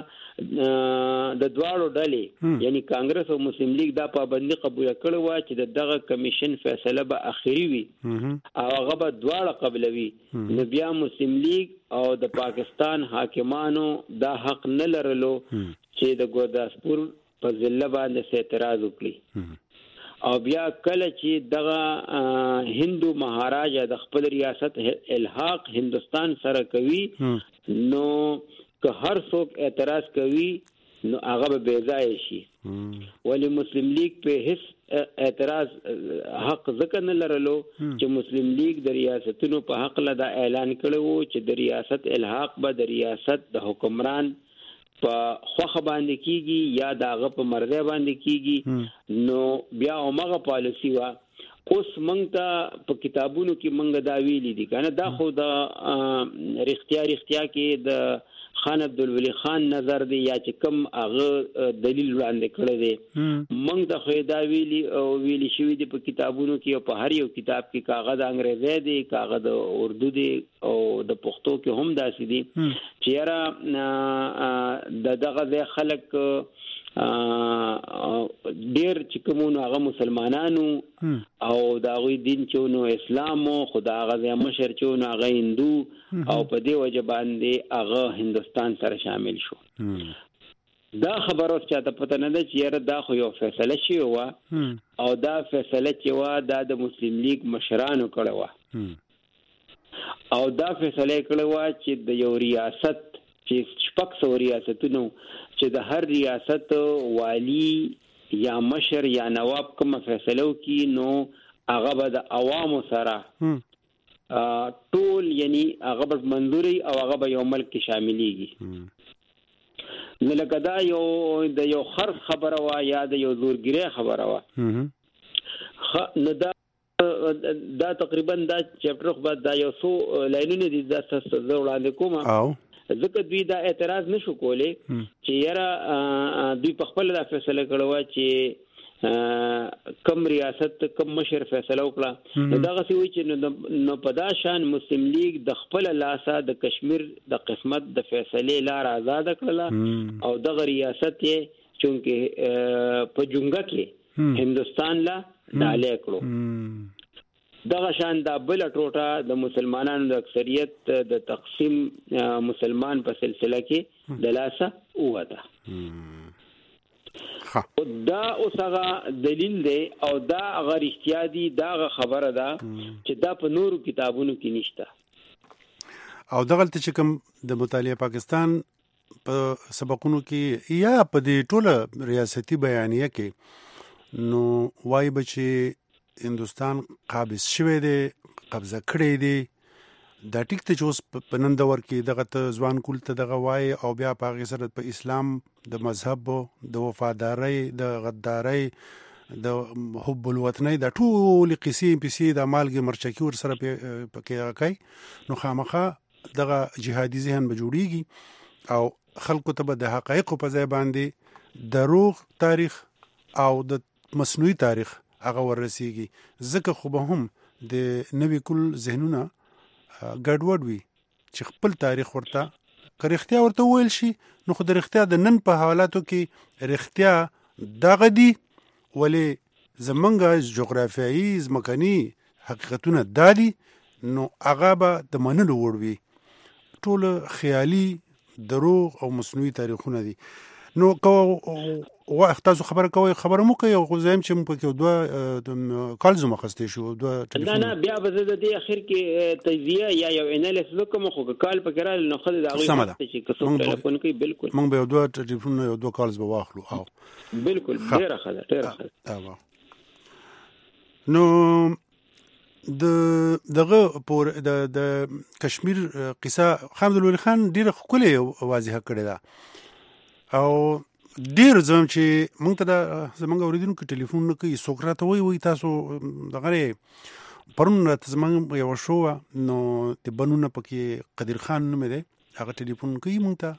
[SPEAKER 3] د دواړو ډلې یعنی کانګرس او مسلم لیگ دا پابندي قبول کړو چې دغه کمیشن فیصله به اخیری وي او هغه به دواړه قبلوي نو بیا مسلم لیگ او د پاکستان حاکمانو دا حق نه لرلو چې د ګورداسپور په ضلع باندې اعتراض وکړي او بیا کله چې دغه هندو مهاراجا د خپل ریاست الحاق هندستان سره کوي نو که هر څوک اعتراض کوي نو هغه به ځای شي ولی مسلم لیگ په هیڅ اعتراض حق ځکه نه لرلو چې مسلم لیگ د ریاستونو په حق لدا اعلان کړو چې د ریاست الحاق به د ریاست د حکمران په خوخه باندې کیږي یا داغه په مرزه باندې کیږي نو بیا اومغه پالیسی وا اوس مونږ ته په کتابونو کې مونږ دا ویلي دي کنه دا خو د رښتیا کې د خان عبدالولی خان نظر دی یا چې کوم هغه دلیل وړاندې کړی دی مونږ ته خو دا ویلي شوی دی په کتابونو کې او په هر یو کتاب کې کاغذ انګریزي دی کاغذ اردو دی او د پښتو کې هم داسې دي چې یاره دغه خلک ډیر چې کومو هغه مسلمانانو او دا غوي دین چې نو اسلام خدا هغه مشر چې نو هغه هندو او په دې وجه باندې هغه هندستان سره شامل شو دا خبره چې ته پته نه ده چې یاره دا خو یو فیصله شي وا او دا فیصله چې وا د مسلم لیگ مشرانو کړو او دا فیصله کړو چې د یو ریاست چې شپږ سو ریاستونو چې د هر ریاست والی یا مشر یا نواب کوم فیصله وکي نو هغه به د عوامو سره ټول یعنی هغه به منظوري او هغه به یو ملک کې شاملېږي نو لکه دا د یو خرڅ خبره وا یا د یو زورګیری خبره وا نو دا تقریبا دا چپټر خو دا یو څو لاینونه دي دا څه وړاندې کوم ځکه دوی دا اعتراض نشو کولی چې یاره دوی په خپل دا فیصله کړو چې کم ریاست کم مشر فیصله وکړه دا غسی وی چې نو په دا شان مسلم لیگ د خپل لاسه د کشمیر د قسمت د فیصله لار آزاد کړله او دغه ریاست یې چونکه په جونګه کې هندستان لا ډالې کړو دغه شان د بل ټوټه د مسلمانانو د اکثریت د تقسیم مسلمان په سلسله کې د لاسه وته دا اوسغه دلیل دی او دا غیر احتیاطي دا خبره ده چې دا په نورو کتابونو کې نشته
[SPEAKER 2] او دغه چې کوم د مطالعه پاکستان په سبقونو کې یا په دې ټوله ریاستي بیانیه کې نو وای بچي هندوستان قابض شوی دی قبضه کړی دی دا ټیک ته چې اوس په نن دور کې دغه ته ځوان کول ته دغه وای او بیا په هغې سره په اسلام د مذهب د وفادارۍ د غدارۍ د حب الوطنۍ د ټولې قصې د مالګې مرچکي ور سره پکې کوي نو خامخا دغه جهادي ذهن به جوړیږي او خلکو ته به د حقایقو په ځای باندې دروغ تاریخ او د مصنوعي تاریخ هغه ورسیږي ځکه خو به هم د نوې کل ذهنونه ګډوډ وي چې خپل تاریخ ورته که رښتیا ورته وویل شي نو خو د رښتیا د نن په حالاتو کې رښتیا دغه دي ولې زمونږ جغرافیایي ځمکني حقیقتونه دادي نو هغه به د منلو وړ وي. ټول خیالي دروغ او مصنوعي تاریخونه دي. نو تاسو خبره مو کوي او زم چې موږ پکې دوه کالز مخسته شو دوه ټلیفون
[SPEAKER 3] نه بیا به د دې اخر کې تجزیه یا یو انالیسس وکم خو کال پکې را نو خل دا غوي چې کسو ټلیفون کوي بالکل
[SPEAKER 2] موږ به دوه ټلیفون یو دوه کالز به واخلو او
[SPEAKER 3] بالکل ډیره ښه
[SPEAKER 2] نو دغه پور د کشمیر قصه حمد الولی خان ډیره ښکلې واضحه کړې ده او ډیر زم چې موږ ته زمونږ اوریدونکو ټلیفون نه کوي څوک راته وایي تاسو دغه پرون راته زمونږ یو شو نو د بنونه پکې قدیر خان نوم دی هغه ټلیفون کوي موږ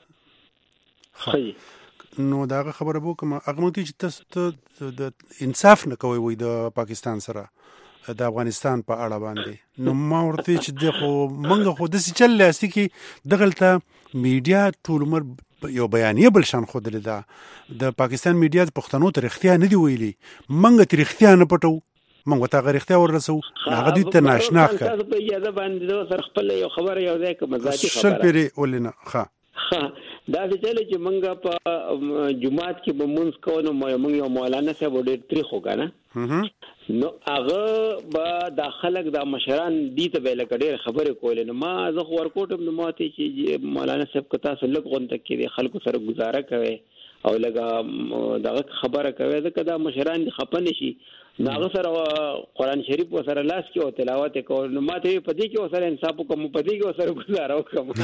[SPEAKER 2] ته نو دغه خبره به کوم هغه مونږ چې تاسو د انصاف نه کوي وایي د پاکستان سره د افغانستان په اړه باندې. نو ما ورته چې د خو منګه خو داسې چل لاسي کې دغلته میډیا ټول عمر یو بیانیه بل شان خودلې ده د پاکستان میډیا د پښتنو ته رښتیا نه دی ویلي منګه ته رښتیا نه پټو منګه ته رښتیا ورسو هغه دوی ته ناشنا ښه
[SPEAKER 3] تاسو په اجازه باندې سر خپل یو خبره یو ځای کوم ذاتي خبره
[SPEAKER 2] شل پیری ولنه ښه
[SPEAKER 3] دا چې منګه په جمعات کې به مونږ کوو نو موږ یو مولانا صاحب ډېر تاریخ وکړه نو هغه به د خلک د مشران دي ته به لکه خبرې کولې نو ما زه خو ورکوټم نو ماته چې مولانا صاحب که تاسو لږ غونډه کې د خلکو سره گزاره کوي او لږه دغه خبره کوي ځکه دا مشران دي خپه نشي نو هغه سره قرآن شریف وسره لاس کې او تلاوت کوي نو ماته په دې کې وسره انصاف وکم په دې کې وسره گزاره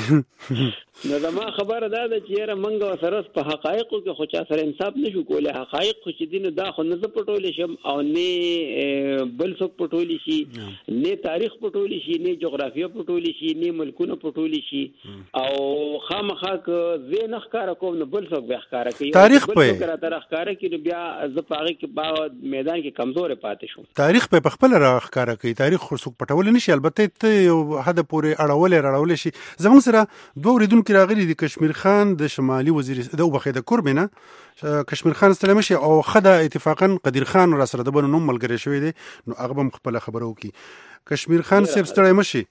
[SPEAKER 3] وکم نو زما خبره دا ده چې یاره منګه وسره په حقایقو کې خو چا سره انصاف نشو کولای حقایق خو چې دین دا خو نه پټول شم او نه بل څوک پټول شي نه تاریخ پټول شي نه جغرافیه پټول شي نه ملکونه پټول شي او خامخا ک زه نه ښکارا کوم نو بل څوک به ښکارا کوي
[SPEAKER 2] تاریخ په
[SPEAKER 3] ښکارا تر ښکارا کې بیا ز پاغه کې با میدان کې کمزور پاتې شو
[SPEAKER 2] تاریخ په خپل راخکاره کوي تاریخ خو څوک پټول نشي البته ته یو حد پورې اړول شي زموږ سره دوه اوریدونکو راغلي دي کشمیر خان د شمالي وزیر د وبخې د کوربنه کشمیر خان سره مشي او خدا اتفاقا قدیر خان را سره د بنو نوم ملګری شوی دی نو هغه هم خپل خبرو کی کشمیر خان صاحب ستړی مشي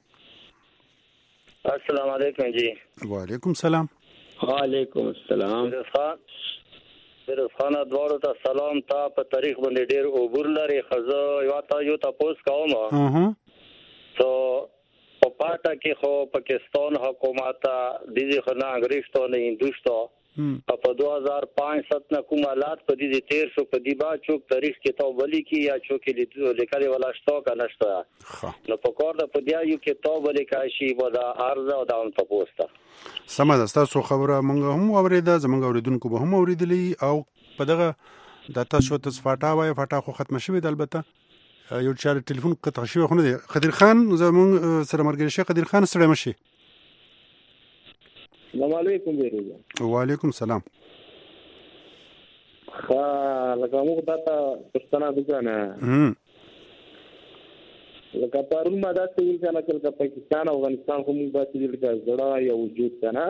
[SPEAKER 4] السلام علیکم جی
[SPEAKER 2] وعلیکم السلام
[SPEAKER 3] وعلیکم السلام
[SPEAKER 4] فیروز خان دوارو ته سلام تا په تاریخ باندې ډیر عبور لري خزه یو تاسو کوم تو په پاټه کې خو پاکستان حکومت د دې خنا انګریزستان هندوستان په 2005 7 نه کوم حالات په دې 1300 په دی با چوک تاریخ کتاب ولی کی یا چوک لیکلي ولا شتو کنه نو په کور د په دی یو کتاب لیکای شي ودا ارزه او داون تاسو
[SPEAKER 2] سمه ده تاسو خبره مونږ هم اوریده زمونږ اوریدونکو به هم اوریدلی او په دغه د تاسو ته فاټا وای فاټا خو ختم شوی د البته یو چار ټلیفون قطع شوی خو نه دی قدیر خان زمونږ سره مرګ شي قدیر خان سره مشي
[SPEAKER 4] السلام علیکم بیروزه
[SPEAKER 2] وعلیکم السلام
[SPEAKER 4] لکه موږ داته پښتنه دغه لکه پرون ما دا څه ویل کنه چې پاکستان او افغانستان کوم دا چې د زړه یو وجود کنه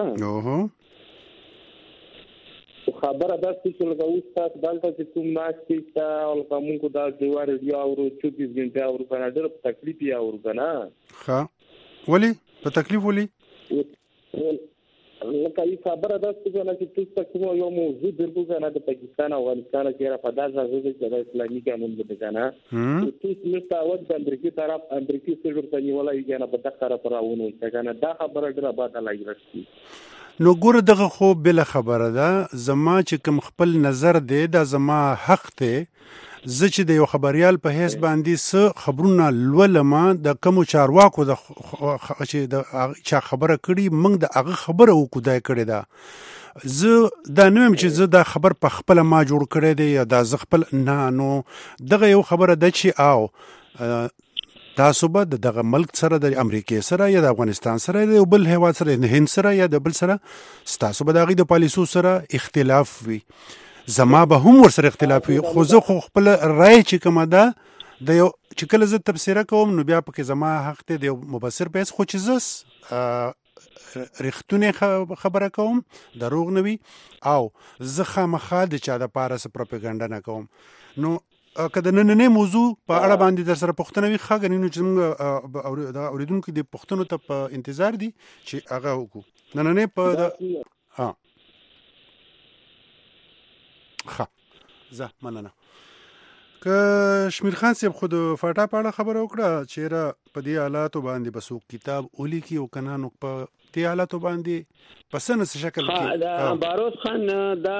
[SPEAKER 4] خبره دا چې لکه اوس تاسو دلته چې کوم ناشتي تا او کوم کو دا دیوار دی او 24 غنټه او کنه ډېر تکلیف یې اور کنه
[SPEAKER 2] ها ولی په تکلیف ولی
[SPEAKER 4] لکه ای خبره دا چې تاسو یو موضوع درکو کنه د پاکستان او افغانستان کې را پداز راځي چې د اسلامي قانون د کنه تاسو مستعود د امریکای طرف امریکای سره ورته ولای کنه په دغه راپراونه کنه دا خبره ډیره باده لګی
[SPEAKER 2] نو ګوره دغه خو بل خبره ده زما چې کوم خپل نظر دی دا زما حق دی زه چې د یو خبريال په هیڅ باندې څه خبرونه لولما د کوم چارواکو د چې د چا خبره کړي موږ د هغه خبره وکړای کړي دا زه دا نوم چې زه دا خبر په خپل ما جوړ کړی دی یا دا ز خپل نه نو دغه یو خبره د چې او تاسو به دغه ملک سره د امریکای سره یا د افغانستان سره یا بل هیواد سره د هند سره یا د بل سره تاسو به دغه د پالیسو سره اختلاف وي زما به هم ور سره اختلاف وي خو زه خو خپل رائے چې کومه ده د یو چې کله زه تفسیر کوم نو بیا پکې زما حق ته د مبصر پیس خو چې زس رښتونه خبره کوم دروغ نه وي او زه خامخا د چا د پارس پروپاګاندا نه کوم نو که د نننې موضوع په اړه باندې در سره پوښتنه وي ښه ګڼي نو چې موږ د اورېدونکو د پوښتنو ته په انتظار دي چې هغه وکړو نننې په زه مننه که شمیر خان صاحب خود فاټا په اړه خبره وکړه چیرې په دې حالاتو باندې به څوک کتاب ولیکي او که نه نو په دې حالاتو باندې په څه نه څه شکل کې
[SPEAKER 3] باروز خان دا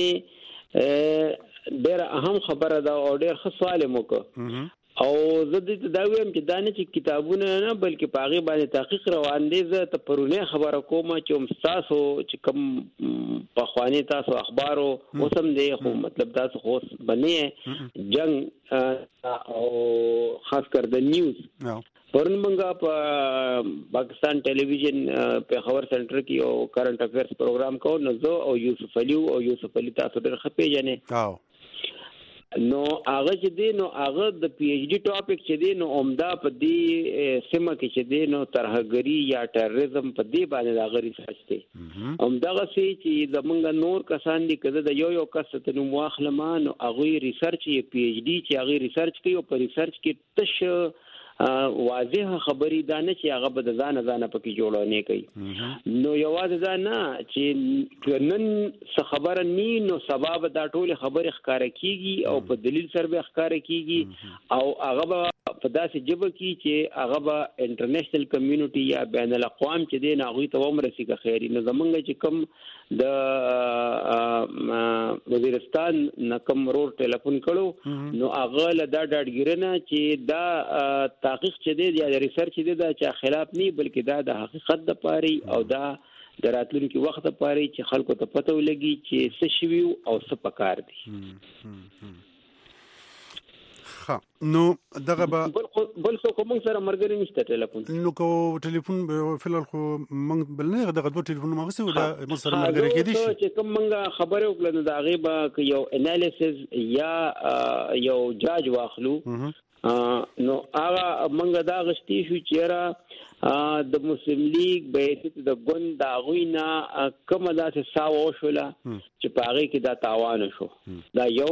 [SPEAKER 3] ډېره اهم خبره ده او ډېر ښه سوال مو وکړ او زه دې دا وایم چې دا نه چې کتابونه نه بلکې په هغې باندې تحقیق روان دی. زه ته پرونی خبره کوم چې هم ستاسو چې کوم پخواني تاسو اخبارو اوس هم دی خو مطلب تاسو خو اوس بنې جنګ او خاص کر د نیوز پرون موږ په پاکستان ټلویزیون په خبر سنټر کې یو کرنٹ افیرز پروګرام کوو نو زه او یوسف علي تاسو ډېر ښه پېژنئ نو هغه چې دی نو هغه د پی ایچ ډي ټاپک چې دی نو عمده په دې سیمه کې چې دی نو ترهګري یا ټیرریزم په دې باندې هغه ریسرچ دی همدغه سي چې زمونږ نور کسان دي کده د یو کس ته نو واخلم نو هغه ریسرچ یې پی ایچ ډي چې هغه ریسرچ کوي او په ریسرچ کې تش واضح خبري دا نه چې هغه به د ځان پکې جوړونه کوي نو یوازې دا نه چې نن څه خبره ني نو سبب دا ټول خبره ښکارا کیږي او په دلیل سره به ښکارا کیږي او هغه په داسې جبه کې چې هغه به انټرنیشنل کمیونټي یا بین الاقوام چې دی نه هغوی ته ومرسي که خیري نو زمونږ چې کوم د وزیرستان نه کوم رور ټلیفون کړو نو هغه له دا ډاډګیرنه چې دا تحقیق چې دی یا ریسرچ دی دا چې خلاف نه بلکې دا د حقیقت د پاره او دا د راتلونکي وخت د پاره چې خلکو ته پته ولګي چې څه شوی او څه پکار دي.
[SPEAKER 2] نو دغه به
[SPEAKER 3] بل څه کوم سره مرګري نشته ټلیفون
[SPEAKER 2] نو کو ټلیفون فلل خو موږ بل نه دغه دوه ټلیفون ما غوښتو دا موږ سره مرګري کېدی شي چې
[SPEAKER 3] کوم موږ خبرو کړل نو دا غیبه یو انالیسز یا یو جاج واخلو نو هغه موږ دا غشتي شو چې د مسلم لیگ به د ګوند دا غوینا کومه داسې ساو شوله چې پاره کې دا تاوان شو دا یو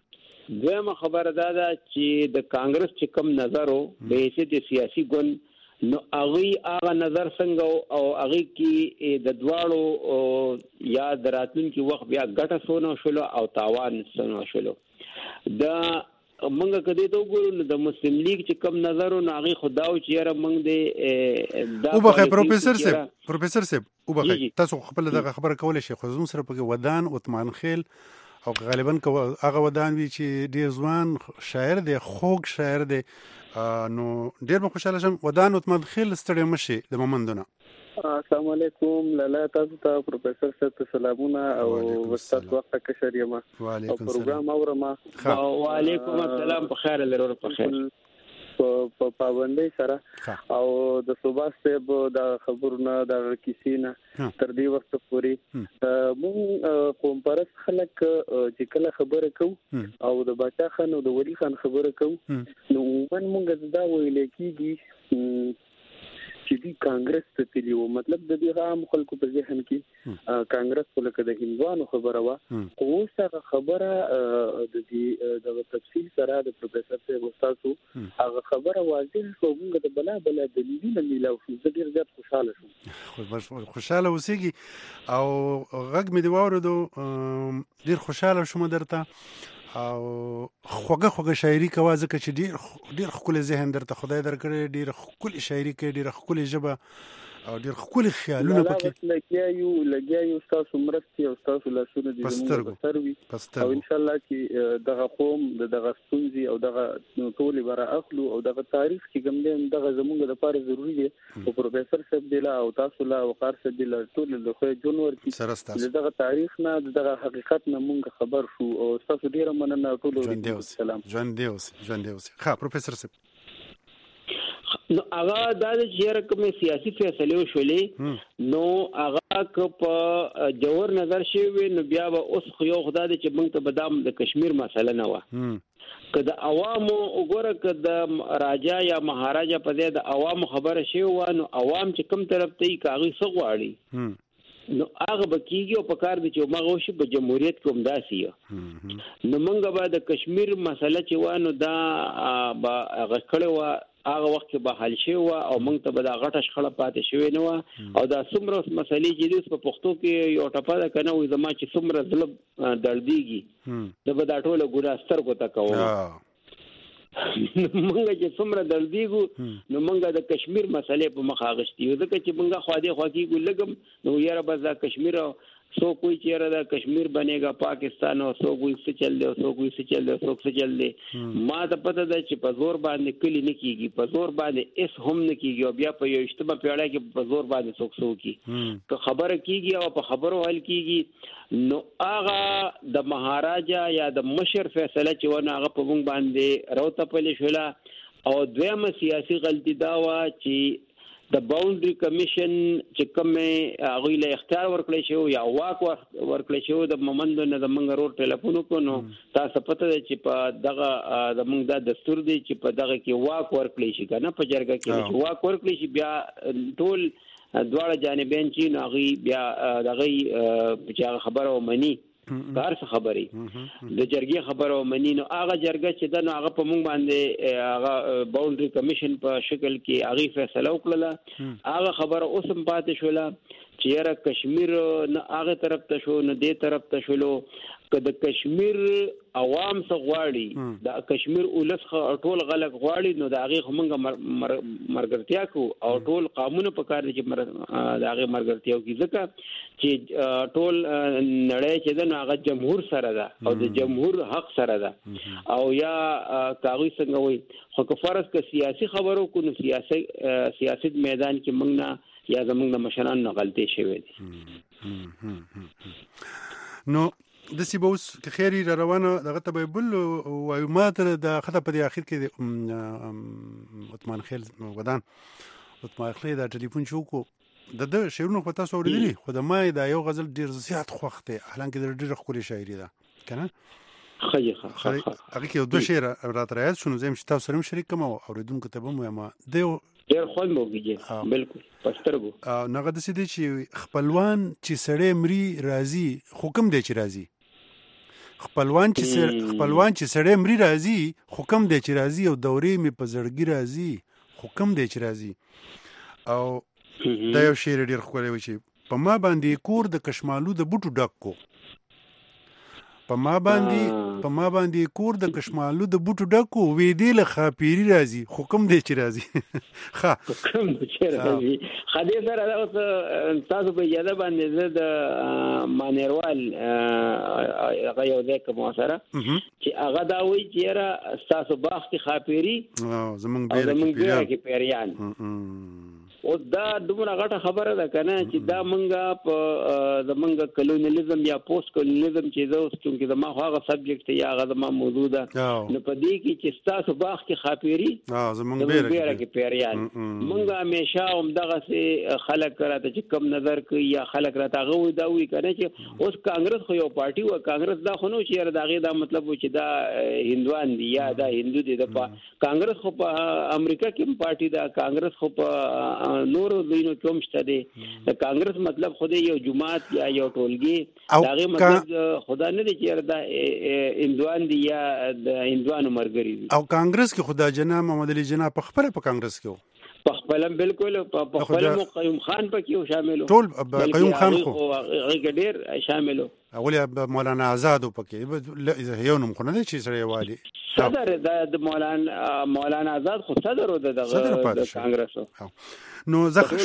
[SPEAKER 3] دویمه خبره ده چې د کانګرس چې کوم نظر به حیثیت سیاسي ګوند نو هغه نظر څنګه او هغه کې د دواړو یا د راتلونکي وخت بیا ګټه سونه شول او تاوان سونه شول دا منګه کدی ته وګورو د مسلم لیگ چې کوم نظر او هغه خداو چې را منګ دی
[SPEAKER 2] او بخې پروفیسور صاحب او بخې تاسو خپل دغه خبره کولای شئ خو زموږ سره په ودان عثمان خیل او غالبا هغه ودان وی چې ډیر ځوان شاعر دی خوږ شاعر دی نو ډیر به خوشاله شم ودان عثمان خیل ستړي مشي د مومندونه.
[SPEAKER 5] السلام علیکم لاله تاسو ته پروفیسور صاحب سلامونه او استاد وخت کشر یم او پروګرام اورما
[SPEAKER 3] وعلیکم السلام په خیر لرو په خیر
[SPEAKER 5] په پابندۍ سره او د صوبا صاحب د خبرونه د کیسینه تر دې وخت پورې مون قوم پرست خلک چې کله خبره کوي او د باچا خان او د ولی خان خبره کوي نو مونږ دا ویل کیږي چې دی کانګرس ته تللی مطلب د دې عام خلکو په ذهن کې کانګرس ولکه د هندوانو خبره وا اوس هغه خبره د دې د تفصیل سره د پروفیسور صاحب استادو هغه خبره واضح شو موږ د بلا دلیلونه میلاو شو زه ډیر زیات خوشاله شوم.
[SPEAKER 2] خوشاله اوسېږي او غږ مې دی واورېدو ډیر خوشاله شوم درته او خوږه شاعري کوي ځکه چې ډیر ښکلی ذهن درته خدای درکړی ډیر ښکلی شاعري کوي ډیر ښکلی ژبه او ډیر ښکلی خیالونه پکې
[SPEAKER 5] لګیا تاسو مرستي او تاسو لاسونه دي
[SPEAKER 2] پسترګو
[SPEAKER 5] او ان شاء الله چې دغه قوم دغه ستونزي او دغه ټول بره اخلو او دغه تاریخ چې کوم دی دغه زموږ لپاره ضروری دی او پروفیسور صاحب دی او تاسو لا وقار صاحب دی ټول د خو جنور کې دغه تاریخ نه دغه حقیقت نه مونږ خبر شو او تاسو ډیر مننه ټول
[SPEAKER 2] سلام ژوند دی اوس ښه پروفیسور صاحب
[SPEAKER 3] نو هغه د چیرې کومه سیاسي فیصله وشولې نو هغه ک په جوهر نظر شوی نو بیا به اوس خو یو خدای چې موږ ته بدام د کشمیر مسله نه و که د عوامو وګوره که د راجا یا مهاراجا په دې د عوامو خبره شوی و نو عوام چې کوم طرف ته یې کاغی څه غواړي نو هغه بکیږي او په کار دي چې مغه شي په جمهوریت کې هم داسي نو موږ به د کشمیر مسله چې وانه دا هغه کړه وا هغه وخت به حل شي او موږ ته به دا غټه شخړه پاتې شوی نه او دا څومره مسلې چې په پښتو کې یو ټپه ده کنه وي زما چې څومره ظلم دړديږي دا به دا ټوله ګناستر کو تا کوو مونږ چې څومره دردیږو نو مونږ د کشمیر مسلې په مخ اغشتي یو ځکه چې مونږه خو دې خواږي لګم نو یاره بس دا کشمیر سو کوئی چیرې دا کشمیر بنےګا پاکستان او سو کوئی څه چل دی او سو کوئی څه چل دی او سو څه چل دی ما ته پته ده چې په زور باندې کلی نه کیږي په زور باندې اس هم نه کیږي او بیا په یو اجتماع پیړای کې په زور باندې څوک سو کی که خبره کیږي او په خبرو حل کیږي نو هغه د مهاراجا یا د مشر فیصله چې ونه هغه په مونږ باندې راوته پلي شولا او دویمه سیاسي غلطی دا وا چې د باونډري کمیشن چې کومه هغه له اختیار ورکړی شو یا واک ورکړی شو د مومندو نه د منګرور ټلیفون کو نو تاسو پته چې په دغه د موږ د دستور دی چې په دغه کې واک ورکړی شي کنه په جرګه کې واک ورکړی شي بیا ټول دواړه جانبین چې ناغي بیا دغه چې خبره ومني کار څه خبري د جرګې خبره ومني نو هغه جرګه چې دا نو هغه په موږ باندې هغه باونډري کمیشن په شکل کې هغه فیصله وکړه هغه خبره اوسم پاتې شوله چې یاره کشمیر نه هغه طرف ته شو نه دې طرف ته شولو که د کشمیر عوام څخه غواړي د کشمیر اولس ټول غلط غواړي نو د هغه همغه مرګرتیا کو او ټول قانون په کار دي چې د هغه مرګرتیا کوي ځکه چې ټول نړۍ چې د هغه جمهور سره ده او د جمهور حق سره ده او یا کاغوي څنګه وي خو که فرض که سیاسي خبرو کو نو سیاست میدان کې موږ نه یا زمونږ د مشران نه غلطي شوی دي
[SPEAKER 2] نو د سی بوس که خیری را روانه دغه ته بل وایو ما تر د خطه په اخر کې عثمان خیل ودان عثمان خیل دا ټلیفون شو کو د شعرونو خو تاسو اوریدلی خو د ما دا یو غزل ډیر زیات خوخته حالانکه د ډیر خولي شاعري ده کنه
[SPEAKER 3] خیخه
[SPEAKER 2] هغه کې دوه شعر راته راځي شنو زم چې تاسو سره شریک کوم اوریدونکو ته به ما دیو
[SPEAKER 3] ډیر خوند موږي بالکل پسترګو
[SPEAKER 2] نغه د سې دي چې خپلوان چې سړی مري راضي حکم دی چې راضي خپلوان چې سړی مري راضي حکم دی چې راضي او دورې می په زړګي راضي حکم دی چې راضي او دا یو شعر ډیر خوږی و چې په ما باندې کور د کشمالو د بوټو ډک کو په ما باندې کور د کشمالو د بوټو ډکو وې دی له خاپيري راځي حکم دی چې راځي
[SPEAKER 3] حکم دی چې راځي خدای سره تاسو په یاده باندې زه د مانیروال هغه یو ځای کوم سره چې هغه دا وایي چې را تاسو باغ کې خاپيري زمونږ بیره کې پیریان او دا دومره غټه خبره ده کنه چې دا مونږه په زمونږ کلونیلیزم یا پوسټ کلونیلیزم چې زه چې د ما هغه سبجیکټ یا هغه ما موضوع ده نو په دې کې چې تاسو باغ کې خاپيري زمونږ بیره کې پیریان مونږه همیشه هم دغه سي خلک راته چې کم نظر کوي یا خلک راته غوي دا وی کنه چې اوس کانګرس خو یو پارټي و کانګرس دا خو نو چې دغه دا مطلب و چې دا هندوان دي یا دا هندو دي د کانګرس خو په امریکا کې پارټي دا کانګرس خو په نور دینو کوم شته دي د کانګرس مطلب خو دې یو جماعت یا یو ټولګي داغه مطلب خدا نه دي چې دا هندوان دي یا د هندوانو مرګري دي او
[SPEAKER 2] کانګرس کې خدا جناب محمد علي جناب په خپل په کانګرس کې
[SPEAKER 3] په خپل بالکل په خپل قیوم خان پکې شامل
[SPEAKER 2] ټول قیوم خان خو
[SPEAKER 3] هغه ډیر شامل
[SPEAKER 2] اولی مولانا آزاد پکې یو نوم خو نه چې سره والی
[SPEAKER 3] صدر د مولانا آزاد خو صدر د کانګرس
[SPEAKER 2] نو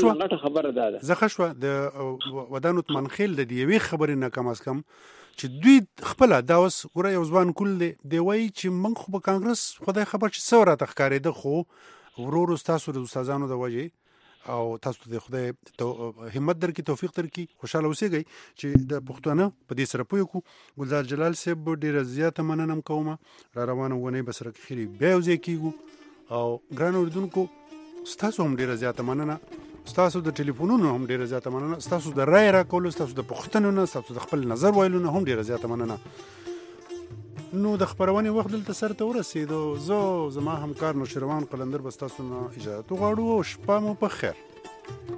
[SPEAKER 2] زخه شو د ودان عثمان خیل د دیوي خبرې نه کم از کم چې دوی خپل دا اوس ګره یو ځوان کول دی وای چې من خو په کانګرس خدای خبر چې څوره تخکارې ده خو ورور تاسو د استادانو د وجه او تاسو ته خدای همت درکې توفیق درکې خوشاله اوسئ چې د پښتون په دې سره پوي کو ګلزار جلال صاحب ډیر زیاته مننم کومه را روانه ونه بسره خيري به وځي کیګو او ګران اوردونکو ستاسو هم ډیره زیاته مننه ستاسو د ټلیفونونو هم ډیره زیاته مننه ستاسو د رای را کولو ستاسو د پښتنو نه ستاسو د خپل نظر ویلو نه هم ډیره زیاته مننه نو د خبرونې وخت دلته سره ته ورسېدو زما همکار نوشروان قلندر بس تاسو نه اجازه غواړو او شپه مو په خیر